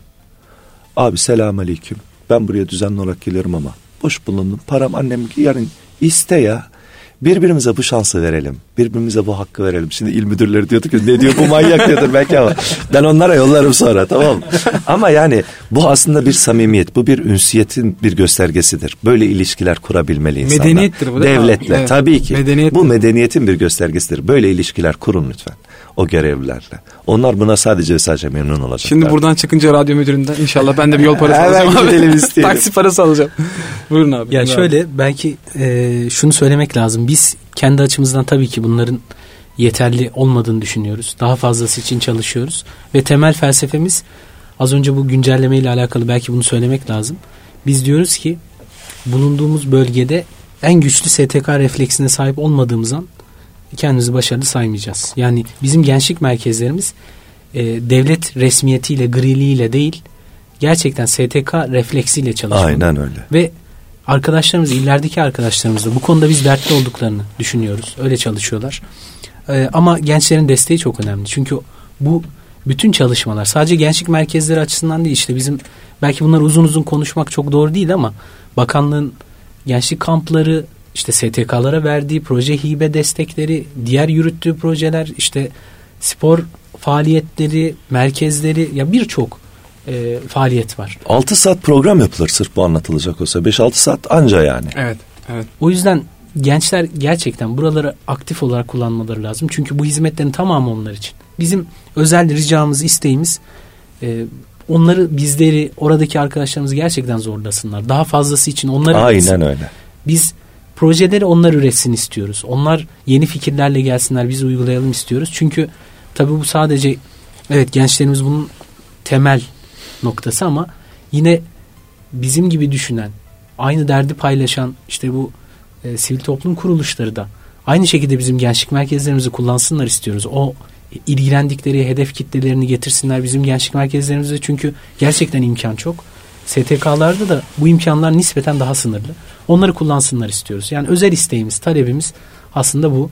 Abi selamünaleyküm. Ben buraya düzenli olarak geliyorum ama boş bulundum. Param annem yarın iste ya. Birbirimize bu şansı verelim. Birbirimize bu hakkı verelim. Şimdi il müdürleri diyordu ki ne diyor bu manyak diyordur belki ama ben onlara yollarım sonra, tamam mı? Ama yani bu aslında bir samimiyet. Bu bir ünsiyetin bir göstergesidir. Böyle ilişkiler kurabilmeli insanlar. Medeniyettir bu. Devletle evet. Tabii ki. Medeniyettir. Bu medeniyetin bir göstergesidir. Böyle ilişkiler kurun lütfen. O görevlilerle. Onlar buna sadece sadece memnun olacaklar. Şimdi buradan çıkınca radyo müdüründen inşallah ben de bir yol parası alacağım abi. Taksi parası alacağım. Buyurun abi. Ya şöyle abi. belki e, şunu söylemek lazım. Biz kendi açımızdan tabii ki bunların yeterli olmadığını düşünüyoruz. Daha fazlası için çalışıyoruz. Ve temel felsefemiz, az önce bu güncelleme ile alakalı belki bunu söylemek lazım. Biz diyoruz ki bulunduğumuz bölgede en güçlü S T K refleksine sahip olmadığımız an kendimizi başarılı saymayacağız. Yani bizim gençlik merkezlerimiz e, devlet resmiyetiyle, griliğiyle değil, gerçekten S T K refleksiyle çalışmalı. Aynen öyle. Ve arkadaşlarımız, illerdeki arkadaşlarımız da bu konuda biz dertli olduklarını düşünüyoruz. Öyle çalışıyorlar. E, ama gençlerin desteği çok önemli. Çünkü bu bütün çalışmalar sadece gençlik merkezleri açısından değil, işte bizim belki bunları uzun uzun konuşmak çok doğru değil ama bakanlığın gençlik kampları, İşte S T K'lara verdiği proje hibe destekleri, diğer yürüttüğü projeler, işte spor faaliyetleri, merkezleri, ya birçok e, faaliyet var. altı saat program yapılır sırf bu anlatılacak olsa. beş altı saat anca yani. Evet, evet. O yüzden gençler gerçekten buraları aktif olarak kullanmaları lazım. Çünkü bu hizmetlerin tamamı onlar için. Bizim özel ricamız, isteğimiz e, onları, bizleri, oradaki arkadaşlarımızı gerçekten zorlasınlar. Daha fazlası için onları Aynen üretsin. öyle. Biz projeleri onlar üretsin istiyoruz. Onlar yeni fikirlerle gelsinler, biz uygulayalım istiyoruz. Çünkü tabii bu sadece, evet gençlerimiz bunun temel noktası ama yine bizim gibi düşünen, aynı derdi paylaşan işte bu e, sivil toplum kuruluşları da aynı şekilde bizim gençlik merkezlerimizi kullansınlar istiyoruz. O ilgilendikleri hedef kitlelerini getirsinler bizim gençlik merkezlerimize, çünkü gerçekten imkan çok. S T K'larda da bu imkanlar nispeten daha sınırlı. Onları kullansınlar istiyoruz. Yani özel isteğimiz, talebimiz aslında bu.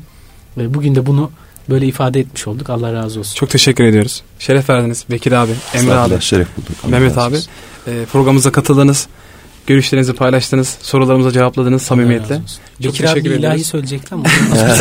Ve bugün de bunu böyle ifade etmiş olduk. Allah razı olsun. Çok teşekkür ediyoruz. Şeref verdiniz Bekir abi, Emre abi, şeref bulduk. Allah Mehmet abi. E, programımıza katıldınız. Görüşlerinizi paylaştınız. Sorularımıza cevapladınız samimiyetle. Çok Bekir abi ilahi söyleyecekti ama.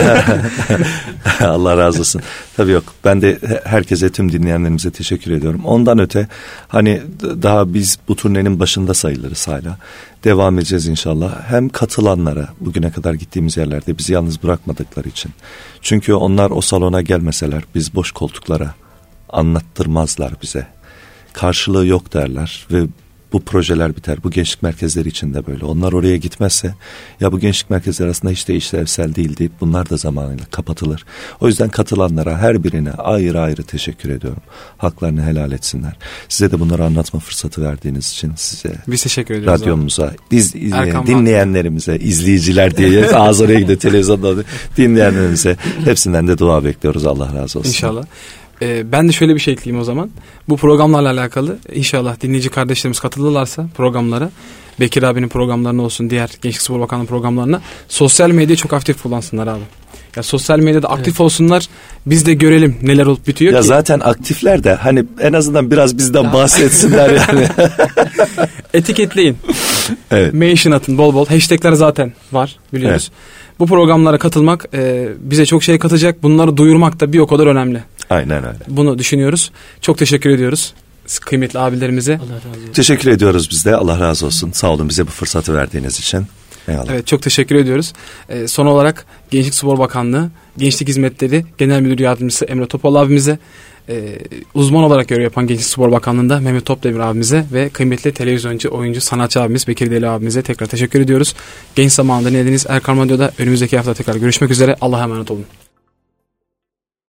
Allah razı olsun. Tabii yok. Ben de herkese, tüm dinleyenlerimize teşekkür ediyorum. Ondan öte hani daha biz bu turnenin başında sayılırız hala. Devam edeceğiz inşallah. Hem katılanlara, bugüne kadar gittiğimiz yerlerde bizi yalnız bırakmadıkları için. Çünkü onlar o salona gelmeseler biz boş koltuklara anlattırmazlar bize. Karşılığı yok derler ve bu projeler biter. Bu gençlik merkezleri için de böyle. Onlar oraya gitmezse ya bu gençlik merkezleri aslında hiç de işlevsel değil deyip bunlar da zamanıyla kapatılır. O yüzden katılanlara, her birine ayrı ayrı teşekkür ediyorum. Haklarını helal etsinler. Size de bunları anlatma fırsatı verdiğiniz için size, biz teşekkür ediyoruz. Radyomuza, diz, dinleyenlerimize, izleyiciler diye ağız oraya gidiyor televizyonda, dinleyenlerimize hepsinden de dua bekliyoruz. Allah razı olsun. İnşallah. Ee, ben de şöyle bir şey ekleyeyim o zaman. Bu programlarla alakalı inşallah dinleyici kardeşlerimiz katılırlarsa programlara, Bekir abinin programlarına olsun, diğer Gençlik Spor Bakanlığı programlarına, sosyal medyayı çok aktif kullansınlar abi. Ya sosyal medyada aktif evet. olsunlar. Biz de görelim neler olup bitiyor ya ki. Zaten aktifler de hani en azından biraz bizden ya. bahsetsinler yani. Etiketleyin. Evet. Mention atın bol bol. Hashtagler zaten var biliyoruz. Evet. Bu programlara katılmak e, bize çok şey katacak. Bunları duyurmak da bir o kadar önemli. Aynen öyle. Bunu düşünüyoruz. Çok teşekkür ediyoruz kıymetli abilerimize. Allah razı olsun. Teşekkür ediyoruz biz de. Allah razı olsun. Sağ olun bize bu fırsatı verdiğiniz için. Eyvallah. Evet, çok teşekkür ediyoruz. Ee, son olarak Gençlik Spor Bakanlığı Gençlik Hizmetleri Genel Müdür Yardımcısı Emre Topal abimize, e, uzman olarak görev yapan Gençlik Spor Bakanlığı'nda Mehmet Topdemir abimize ve kıymetli televizyoncu, oyuncu, sanatçı abimiz Bekir Deli abimize tekrar teşekkür ediyoruz. Genç zamanında dinlediğiniz Erkam Radyo'da önümüzdeki hafta tekrar görüşmek üzere. Allah'a emanet olun.